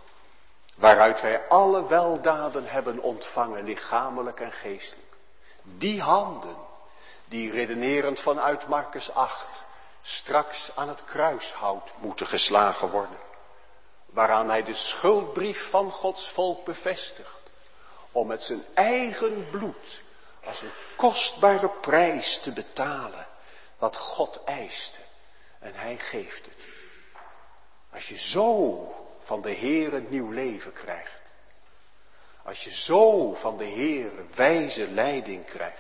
waaruit wij alle weldaden hebben ontvangen, lichamelijk en geestelijk. Die handen die redenerend vanuit Markus 8 straks aan het kruishout moeten geslagen worden. Waaraan hij de schuldbrief van Gods volk bevestigt. Om met zijn eigen bloed als een kostbare prijs te betalen wat God eiste. En hij geeft het. Als je zo van de Heere nieuw leven krijgt. Als je zo van de Heere wijze leiding krijgt.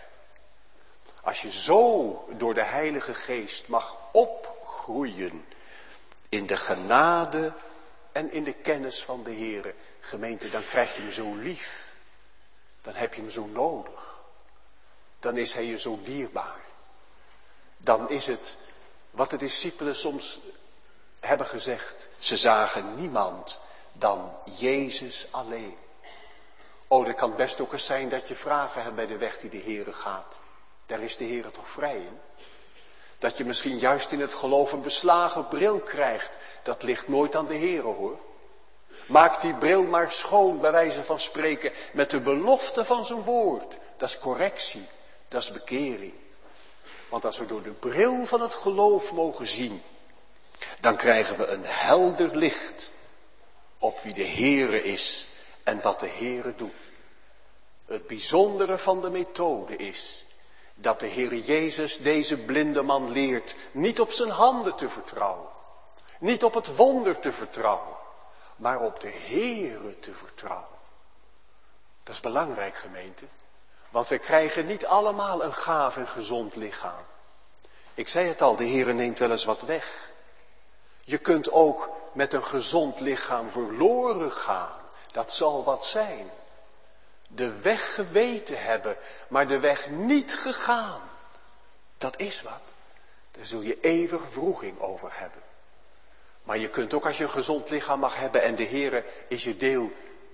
Als je zo door de Heilige Geest mag opgroeien in de genade en in de kennis van de Heere, gemeente, dan krijg je hem zo lief. Dan heb je hem zo nodig. Dan is hij je zo dierbaar. Dan is het wat de discipelen soms hebben gezegd. Ze zagen niemand dan Jezus alleen. Oh, dat kan best ook eens zijn dat je vragen hebt bij de weg die de Heere gaat. Daar is de Heere toch vrij in? Dat je misschien juist in het geloof een beslagen bril krijgt. Dat ligt nooit aan de Heere hoor. Maak die bril maar schoon, bij wijze van spreken, met de belofte van zijn woord. Dat is correctie, dat is bekering. Want als we door de bril van het geloof mogen zien, dan krijgen we een helder licht op wie de Heere is en wat de Heere doet. Het bijzondere van de methode is dat de Heere Jezus deze blinde man leert niet op zijn handen te vertrouwen, niet op het wonder te vertrouwen, maar op de Heere te vertrouwen. Dat is belangrijk, gemeente. Want we krijgen niet allemaal een gaaf en gezond lichaam. Ik zei het al, de Heere neemt wel eens wat weg. Je kunt ook met een gezond lichaam verloren gaan. Dat zal wat zijn. De weg geweten hebben, maar de weg niet gegaan. Dat is wat. Daar zul je eeuwig wroeging over hebben. Maar je kunt ook als je een gezond lichaam mag hebben en de Heere is je deel,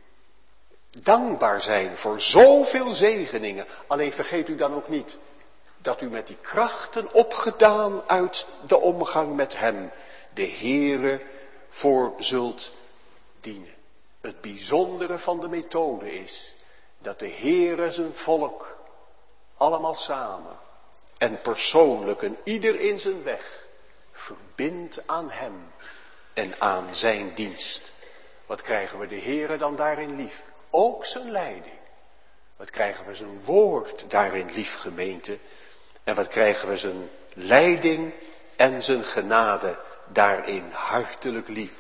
dankbaar zijn voor zoveel zegeningen. Alleen vergeet u dan ook niet dat u met die krachten opgedaan uit de omgang met hem de Heere voor zult dienen. Het bijzondere van de methode is dat de Heere zijn volk allemaal samen en persoonlijk en ieder in zijn weg verbindt aan hem en aan zijn dienst. Wat krijgen we de Heere dan daarin lief? Ook zijn leiding. Wat krijgen we zijn woord daarin lief, gemeente. En wat krijgen we zijn leiding en zijn genade daarin hartelijk lief.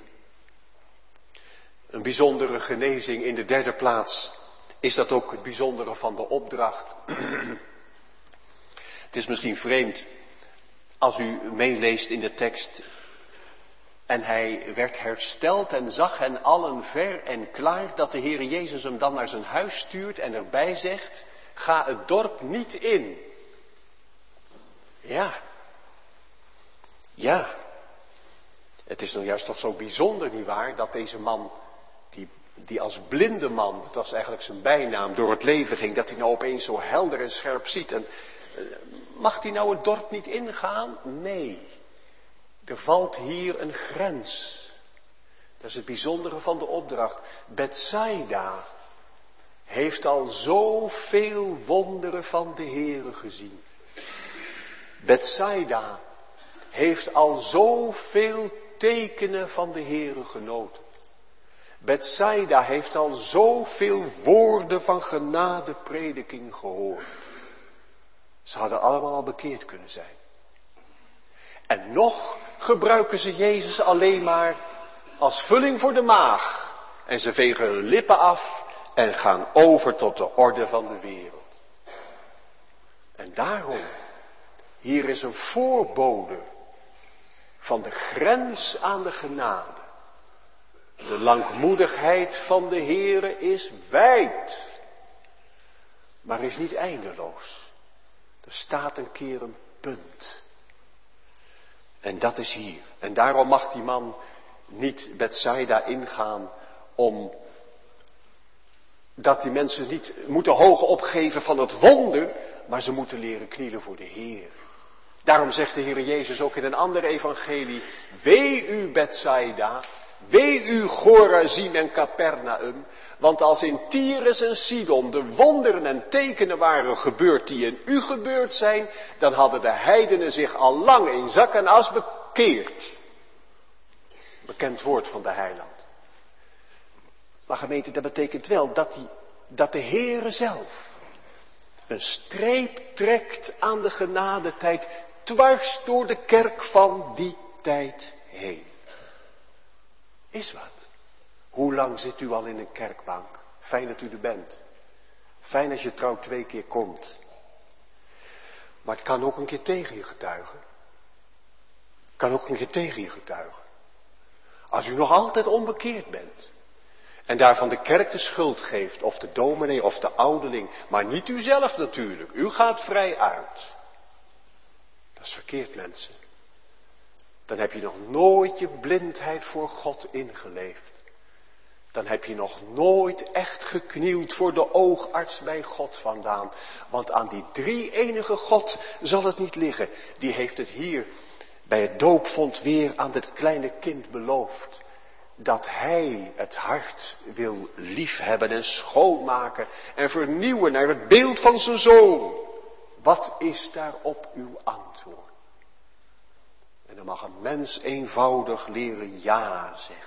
Een bijzondere genezing in de derde plaats is dat ook het bijzondere van de opdracht. Het is misschien vreemd als u meeleest in de tekst. En hij werd hersteld en zag hen allen ver en klaar, dat de Heere Jezus hem dan naar zijn huis stuurt en erbij zegt, ga het dorp niet in. Ja. Het is nou juist toch zo bijzonder, nietwaar, dat deze man, die als blinde man, dat was eigenlijk zijn bijnaam, door het leven ging, dat hij nou opeens zo helder en scherp ziet. En mag hij nou het dorp niet ingaan? Nee. Er valt hier een grens. Dat is het bijzondere van de opdracht. Bethsaida heeft al zoveel wonderen van de Heere gezien. Bethsaida heeft al zoveel tekenen van de Heere genoten. Bethsaida heeft al zoveel woorden van genadeprediking gehoord. Ze hadden allemaal al bekeerd kunnen zijn. En nog gebruiken ze Jezus alleen maar als vulling voor de maag. En ze vegen hun lippen af en gaan over tot de orde van de wereld. En daarom, hier is een voorbode van de grens aan de genade. De langmoedigheid van de Heere is wijd, maar is niet eindeloos. Er staat een keer een punt. En dat is hier. En daarom mag die man niet Bethsaida ingaan, omdat die mensen niet moeten hoog opgeven van het wonder, maar ze moeten leren knielen voor de Heer. Daarom zegt de Heer Jezus ook in een ander evangelie, wee u Bethsaida, wee u Chorazin en Capernaum, want als in Tyrus en Sidon de wonderen en tekenen waren gebeurd die in u gebeurd zijn, dan hadden de heidenen zich al lang in zak en as bekeerd. Bekend woord van de heiland. Maar gemeente, dat betekent wel dat de Heere zelf een streep trekt aan de genadetijd dwars door de kerk van die tijd heen. Is wat. Hoe lang zit u al in een kerkbank? Fijn dat u er bent. Fijn als je trouw 2 keer komt. Maar het kan ook een keer tegen je getuigen. Het kan ook een keer tegen je getuigen. Als u nog altijd onbekeerd bent. En daarvan de kerk de schuld geeft. Of de dominee of de ouderling. Maar niet u zelf natuurlijk. U gaat vrij uit. Dat is verkeerd, mensen. Dan heb je nog nooit je blindheid voor God ingeleefd. Dan heb je nog nooit echt geknield voor de oogarts bij God vandaan. Want aan die drie-enige God zal het niet liggen. Die heeft het hier bij het doopvond weer aan het kleine kind beloofd. Dat hij het hart wil liefhebben en schoonmaken en vernieuwen naar het beeld van zijn zoon. Wat is daarop uw antwoord? En dan mag een mens eenvoudig leren ja zeggen.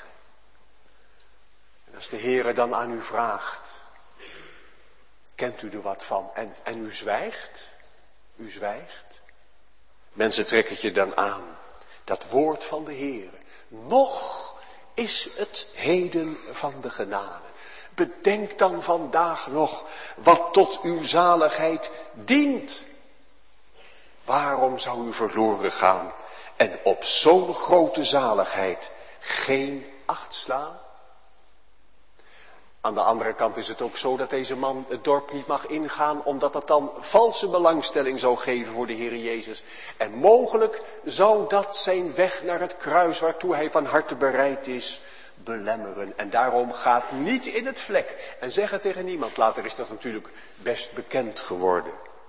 En als de Heere dan aan u vraagt, kent u er wat van? En u zwijgt? U zwijgt? Mensen trekken het je dan aan. Dat woord van de Heere. Nog is het heden van de genade. Bedenk dan vandaag nog wat tot uw zaligheid dient. Waarom zou u verloren gaan en op zo'n grote zaligheid geen acht slaan? Aan de andere kant is het ook zo dat deze man het dorp niet mag ingaan, omdat dat dan valse belangstelling zou geven voor de Heer Jezus. En mogelijk zou dat zijn weg naar het kruis, waartoe hij van harte bereid is, belemmeren. En daarom gaat niet in het vlek en zeg het tegen niemand. Later is dat natuurlijk best bekend geworden.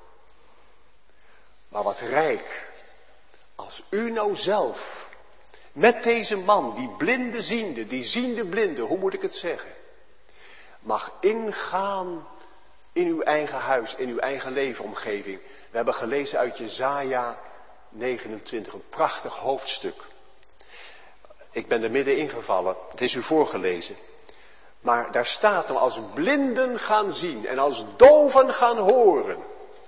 Maar wat rijk, als u nou zelf met deze man, die blinde ziende, die ziende blinde, hoe moet ik het zeggen, mag ingaan in uw eigen huis, in uw eigen leefomgeving. We hebben gelezen uit Jesaja 29, een prachtig hoofdstuk. Ik ben er middenin gevallen, het is u voorgelezen. Maar daar staat dan als blinden gaan zien en als doven gaan horen.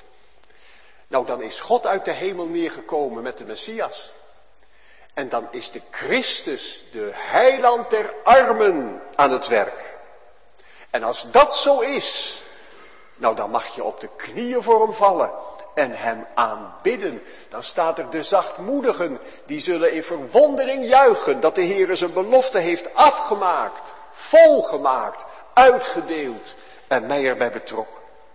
Nou, dan is God uit de hemel neergekomen met de Messias. En dan is de Christus, de heiland der armen, aan het werk. En als dat zo is, nou dan mag je op de knieën voor hem vallen en hem aanbidden. Dan staat er de zachtmoedigen, die zullen in verwondering juichen dat de Heer zijn belofte heeft afgemaakt, volgemaakt, uitgedeeld en mij erbij betrokken.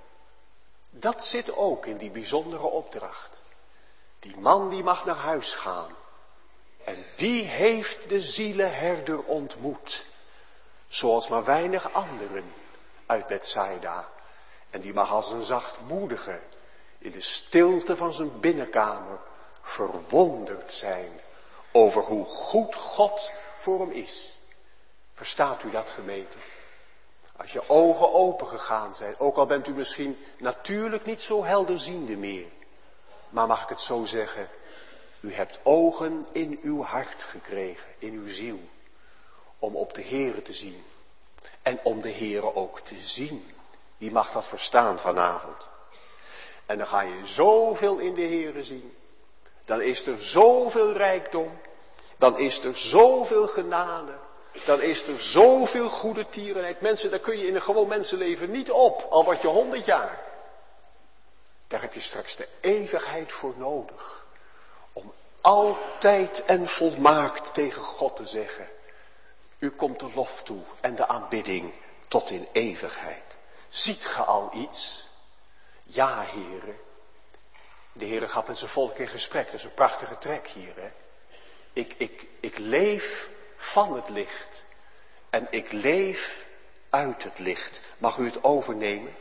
Dat zit ook in die bijzondere opdracht. Die man die mag naar huis gaan. En die heeft de zielenherder ontmoet. Zoals maar weinig anderen uit Bethsaida. En die mag als een zachtmoedige in de stilte van zijn binnenkamer verwonderd zijn over hoe goed God voor hem is. Verstaat u dat, gemeente? Als je ogen open gegaan zijn, ook al bent u misschien natuurlijk niet zo helderziende meer. Maar mag ik het zo zeggen, u hebt ogen in uw hart gekregen, in uw ziel. Om op de Heere te zien. En om de Heere ook te zien. Wie mag dat verstaan vanavond? En dan ga je zoveel in de Heere zien. Dan is er zoveel rijkdom. Dan is er zoveel genade. Dan is er zoveel goede tierenheid. Mensen, daar kun je in een gewoon mensenleven niet op. Al word je 100 jaar. Daar heb je straks de eeuwigheid voor nodig. Om altijd en volmaakt tegen God te zeggen. U komt de lof toe en de aanbidding tot in eeuwigheid. Ziet ge al iets? Ja, heren. De Heere gaat met zijn volk in gesprek. Dat is een prachtige trek hier, hè. Ik leef van het licht. En ik leef uit het licht. Mag u het overnemen?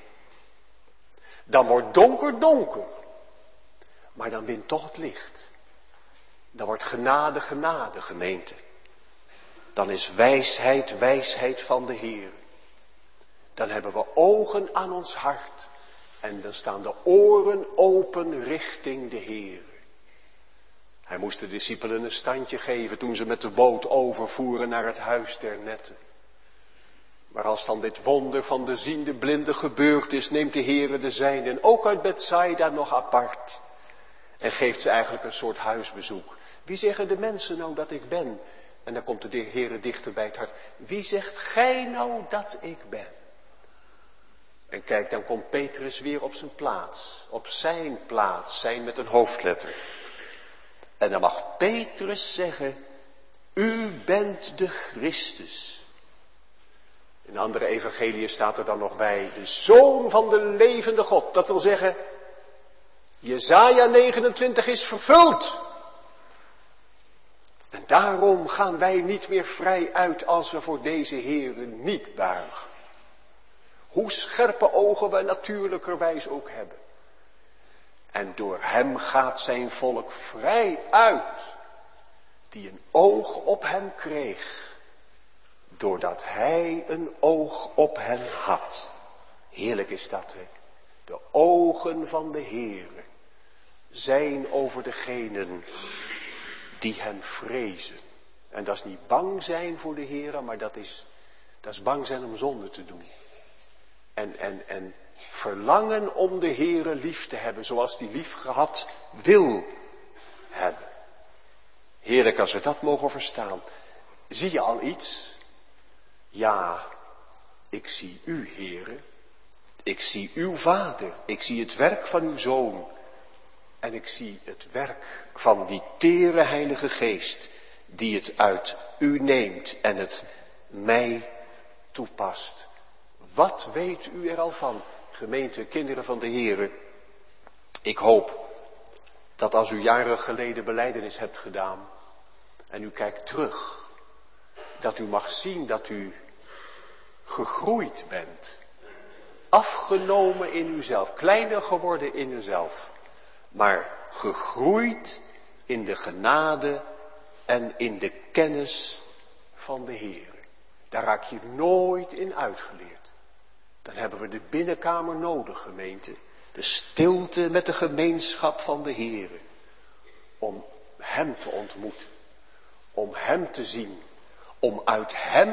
Dan wordt donker donker. Maar dan wint toch het licht. Dan wordt genade genade, gemeente. Dan is wijsheid wijsheid van de Heer. Dan hebben we ogen aan ons hart. En dan staan de oren open richting de Heer. Hij moest de discipelen een standje geven toen ze met de boot overvoeren naar het huis der netten. Maar als dan dit wonder van de ziende blinde gebeurd is, neemt de Heere de zijnen ook uit Bethsaida nog apart. En geeft ze eigenlijk een soort huisbezoek. Wie zeggen de mensen nou dat ik ben? En dan komt de Heere dichter bij het hart. Wie zegt gij nou dat ik ben? En kijk, dan komt Petrus weer op zijn plaats. Op zijn plaats, zijn met een hoofdletter. En dan mag Petrus zeggen, u bent de Christus. In andere evangeliën staat er dan nog bij, de Zoon van de levende God. Dat wil zeggen, Jesaja 29 is vervuld. En daarom gaan wij niet meer vrij uit als we voor deze Heeren niet buigen. Hoe scherpe ogen we natuurlijkerwijs ook hebben. En door hem gaat zijn volk vrij uit, die een oog op hem kreeg, doordat hij een oog op hen had. Heerlijk is dat, hè? De ogen van de Heere zijn over degenen die hem vrezen. En dat is niet bang zijn voor de Heere, maar dat is bang zijn om zonde te doen. En verlangen om de Heere lief te hebben, zoals die lief gehad wil hebben. Heerlijk als we dat mogen verstaan. Zie je al iets? Ja, ik zie u, Heere. Ik zie uw Vader. Ik zie het werk van uw Zoon. En ik zie het werk van die tere Heilige Geest, die het uit u neemt en het mij toepast. Wat weet u er al van, gemeente, kinderen van de Heere? Ik hoop dat als u jaren geleden belijdenis hebt gedaan en u kijkt terug, dat u mag zien dat u gegroeid bent, afgenomen in uzelf, kleiner geworden in uzelf, maar gegroeid in de genade en in de kennis van de Heere. Daar raak je nooit in uitgeleerd. Dan hebben we de binnenkamer nodig, gemeente. De stilte met de gemeenschap van de Heere. Om hem te ontmoeten. Om hem te zien. Om uit hem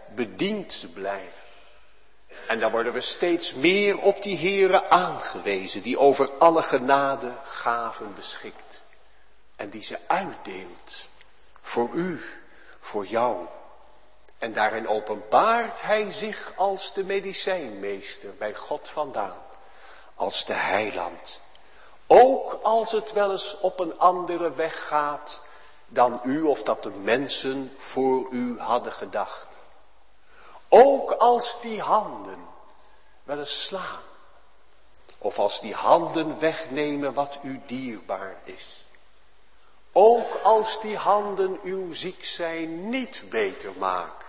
bediend te blijven. En dan worden we steeds meer op die Heere aangewezen, die over alle genade gaven beschikt. En die ze uitdeelt. Voor u, voor jou. En daarin openbaart hij zich als de medicijnmeester bij God vandaan. Als de heiland. Ook als het wel eens op een andere weg gaat dan u of dat de mensen voor u hadden gedacht. Ook als die handen wel eens slaan. Of als die handen wegnemen wat u dierbaar is. Ook als die handen uw ziek zijn niet beter maken.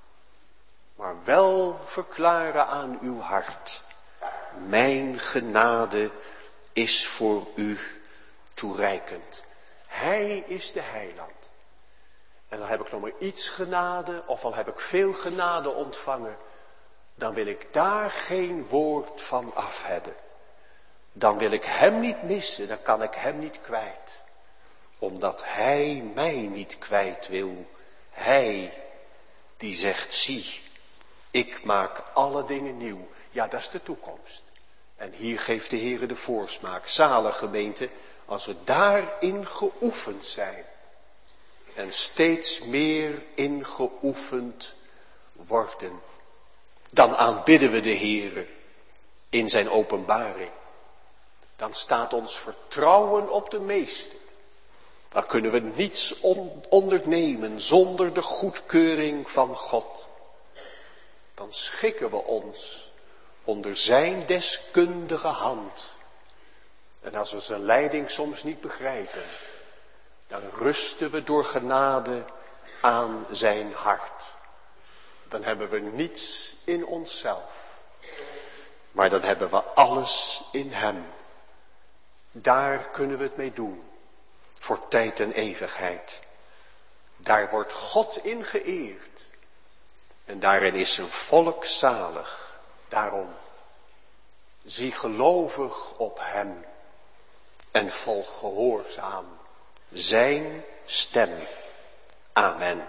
Maar wel verklaren aan uw hart. Mijn genade is voor u toereikend. Hij is de heiland. En dan heb ik nog maar iets genade, of al heb ik veel genade ontvangen, dan wil ik daar geen woord van af hebben. Dan wil ik hem niet missen, dan kan ik hem niet kwijt. Omdat hij mij niet kwijt wil. Hij die zegt, zie, ik maak alle dingen nieuw. Ja, dat is de toekomst. En hier geeft de Heere de voorsmaak. Zalig gemeente, als we daarin geoefend zijn. En steeds meer in geoefend worden. Dan aanbidden we de Heere in zijn openbaring. Dan staat ons vertrouwen op de Meester. Dan kunnen we niets ondernemen zonder de goedkeuring van God. Dan schikken we ons onder zijn deskundige hand. En als we zijn leiding soms niet begrijpen, dan rusten we door genade aan zijn hart. Dan hebben we niets in onszelf, maar dan hebben we alles in hem. Daar kunnen we het mee doen, voor tijd en eeuwigheid. Daar wordt God in geëerd. En daarin is zijn volk zalig. Daarom, zie gelovig op hem en volg gehoorzaam zijn stem. Amen.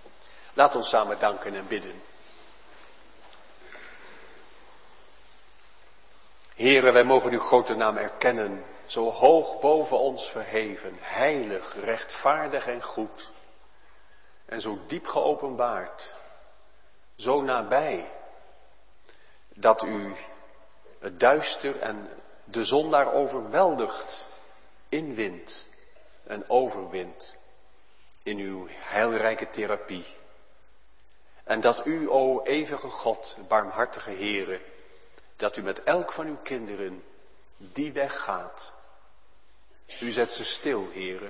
Laat ons samen danken en bidden. Heere, wij mogen uw grote naam erkennen, zo hoog boven ons verheven, heilig, rechtvaardig en goed. En zo diep geopenbaard, zo nabij, dat u het duister en de zondaar overweldigt, inwint en overwint in uw heilrijke therapie. En dat u, o eeuwige God, barmhartige Heere, dat u met elk van uw kinderen die weg gaat. U zet ze stil, Heere.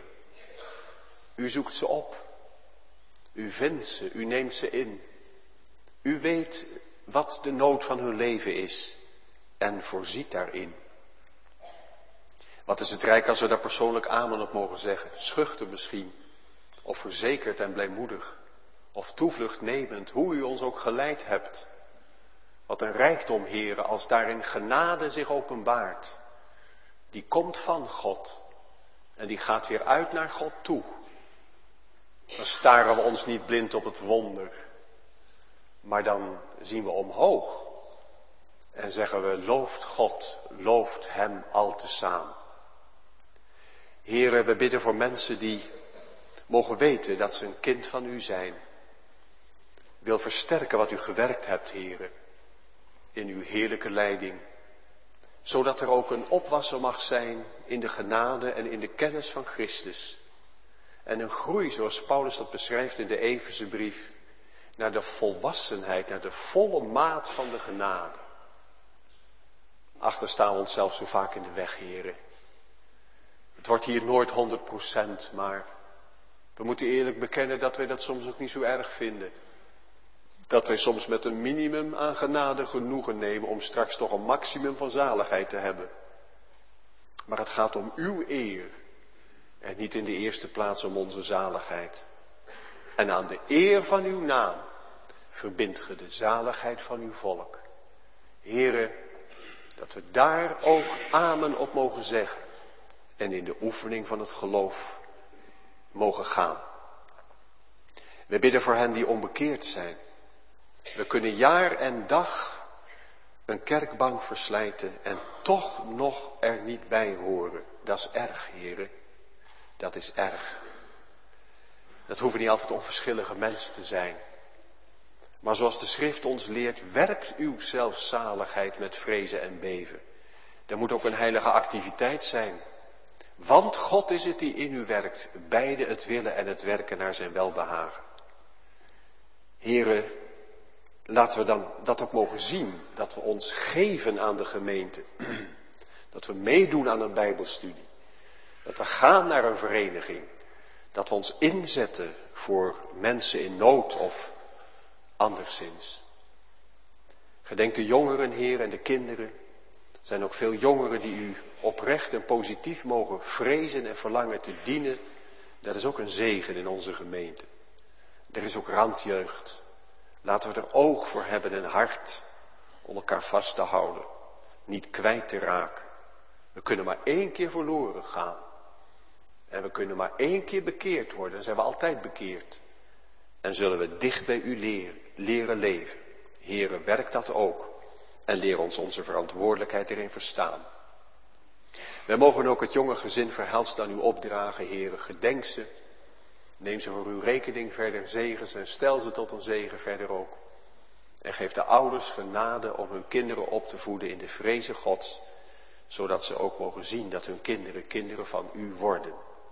U zoekt ze op. U vindt ze, u neemt ze in. U weet wat de nood van hun leven is en voorziet daarin. Wat is het rijk als we daar persoonlijk amen op mogen zeggen. Schuchter misschien, of verzekerd en blijmoedig, of toevlucht nemend, hoe u ons ook geleid hebt. Wat een rijkdom, Heere, als daarin genade zich openbaart. Die komt van God en die gaat weer uit naar God toe. Dan staren we ons niet blind op het wonder, maar dan zien we omhoog en zeggen we, looft God, looft hem al tezamen. Heere, we bidden voor mensen die mogen weten dat ze een kind van u zijn. Wil versterken wat u gewerkt hebt, Heere, in uw heerlijke leiding. Zodat er ook een opwassen mag zijn in de genade en in de kennis van Christus. En een groei, zoals Paulus dat beschrijft in de Efezebrief, naar de volwassenheid, naar de volle maat van de genade. Achter staan we onszelf zo vaak in de weg, heren. Het wordt hier nooit 100%, maar we moeten eerlijk bekennen dat wij dat soms ook niet zo erg vinden. Dat wij soms met een minimum aan genade genoegen nemen om straks toch een maximum van zaligheid te hebben. Maar het gaat om uw eer en niet in de eerste plaats om onze zaligheid. En aan de eer van uw naam verbindt ge de zaligheid van uw volk. Here, dat we daar ook amen op mogen zeggen en in de oefening van het geloof mogen gaan. We bidden voor hen die onbekeerd zijn. We kunnen jaar en dag een kerkbank verslijten en toch nog er niet bij horen. Dat is erg, heren. Dat is erg. Dat hoeven niet altijd onverschillige mensen te zijn. Maar zoals de schrift ons leert, werkt uw zelfzaligheid met vrezen en beven. Er moet ook een heilige activiteit zijn. Want God is het die in u werkt, beide het willen en het werken naar zijn welbehagen. Heren, laten we dan dat ook mogen zien, dat we ons geven aan de gemeente. Dat we meedoen aan een bijbelstudie. Dat we gaan naar een vereniging. Dat we ons inzetten voor mensen in nood of anderszins. Gedenk de jongeren, Heer, en de kinderen. Er zijn ook veel jongeren die u oprecht en positief mogen vrezen en verlangen te dienen. Dat is ook een zegen in onze gemeente. Er is ook randjeugd. Laten we er oog voor hebben en hart om elkaar vast te houden. Niet kwijt te raken. We kunnen maar 1 keer verloren gaan. En we kunnen maar 1 keer bekeerd worden. Dan zijn we altijd bekeerd. En zullen we dicht bij u leren leven. Heere, werk dat ook. En leer ons onze verantwoordelijkheid erin verstaan. Wij mogen ook het jonge gezin verhelst aan u opdragen, Heere. Gedenk ze. Neem ze voor uw rekening verder, zegen ze en stel ze tot een zegen verder ook. En geef de ouders genade om hun kinderen op te voeden in de vrezen Gods. Zodat ze ook mogen zien dat hun kinderen kinderen van u worden.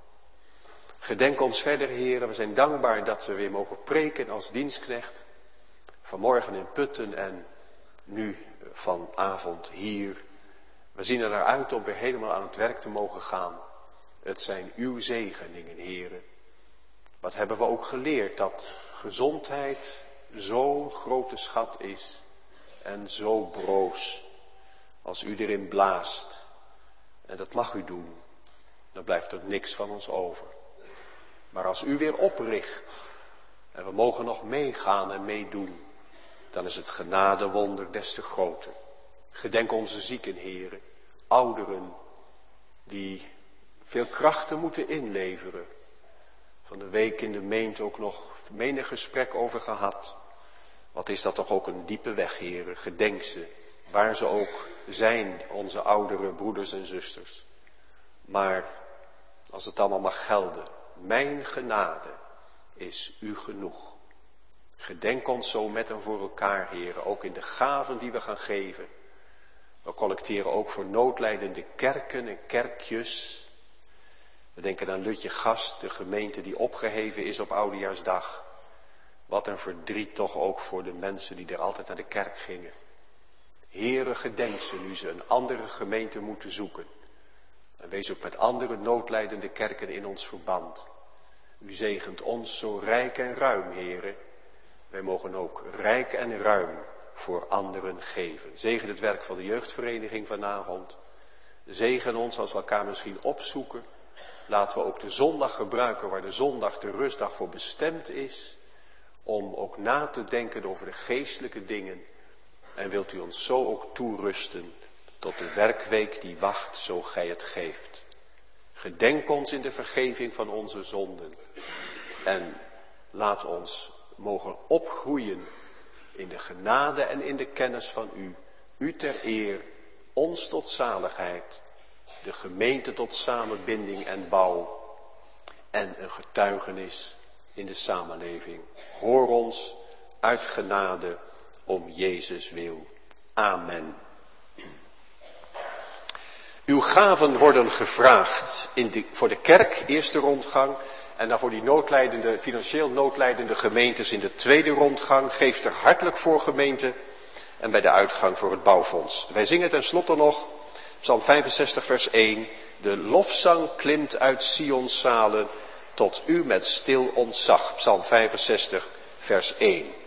Gedenk ons verder, Heere. We zijn dankbaar dat we weer mogen preken als dienstknecht. Vanmorgen in Putten en nu vanavond hier. We zien er naar uit om weer helemaal aan het werk te mogen gaan. Het zijn uw zegeningen, Heere. Wat hebben we ook geleerd, dat gezondheid zo'n grote schat is en zo broos. Als u erin blaast, en dat mag u doen, dan blijft er niks van ons over. Maar als u weer opricht en we mogen nog meegaan en meedoen, dan is het genadewonder des te groter. Gedenk onze zieken, heren, ouderen die veel krachten moeten inleveren. Van de week in de meent ook nog menig gesprek over gehad. Wat is dat toch ook een diepe weg, heren. Gedenk ze, waar ze ook zijn, onze oudere broeders en zusters. Maar als het allemaal mag gelden, mijn genade is u genoeg. Gedenk ons zo met en voor elkaar, heren, ook in de gaven die we gaan geven. We collecteren ook voor noodlijdende kerken en kerkjes. We denken aan Lutje Gast, de gemeente die opgeheven is op Oudejaarsdag. Wat een verdriet toch ook voor de mensen die er altijd naar de kerk gingen. Heere, gedenk ze nu ze een andere gemeente moeten zoeken. En wees ook met andere noodlijdende kerken in ons verband. U zegent ons zo rijk en ruim, Heere. Wij mogen ook rijk en ruim voor anderen geven. Zegen het werk van de jeugdvereniging vanavond. Zegen ons als we elkaar misschien opzoeken. Laten we ook de zondag gebruiken waar de zondag de rustdag voor bestemd is. Om ook na te denken over de geestelijke dingen. En wilt u ons zo ook toerusten tot de werkweek die wacht, zo gij het geeft. Gedenk ons in de vergeving van onze zonden. En laat ons mogen opgroeien in de genade en in de kennis van u. U ter eer, ons tot zaligheid, de gemeente tot samenbinding en bouw. En een getuigenis in de samenleving. Hoor ons uit genade om Jezus wil. Amen. Uw gaven worden gevraagd voor de kerk, eerste rondgang. En dan voor die financieel noodlijdende gemeentes in de tweede rondgang. Geef er hartelijk voor, gemeente. En bij de uitgang voor het bouwfonds. Wij zingen tenslotte nog Psalm 65 vers 1. De lofzang klimt uit Sions zalen tot u met stil ontzag. Psalm 65 vers 1.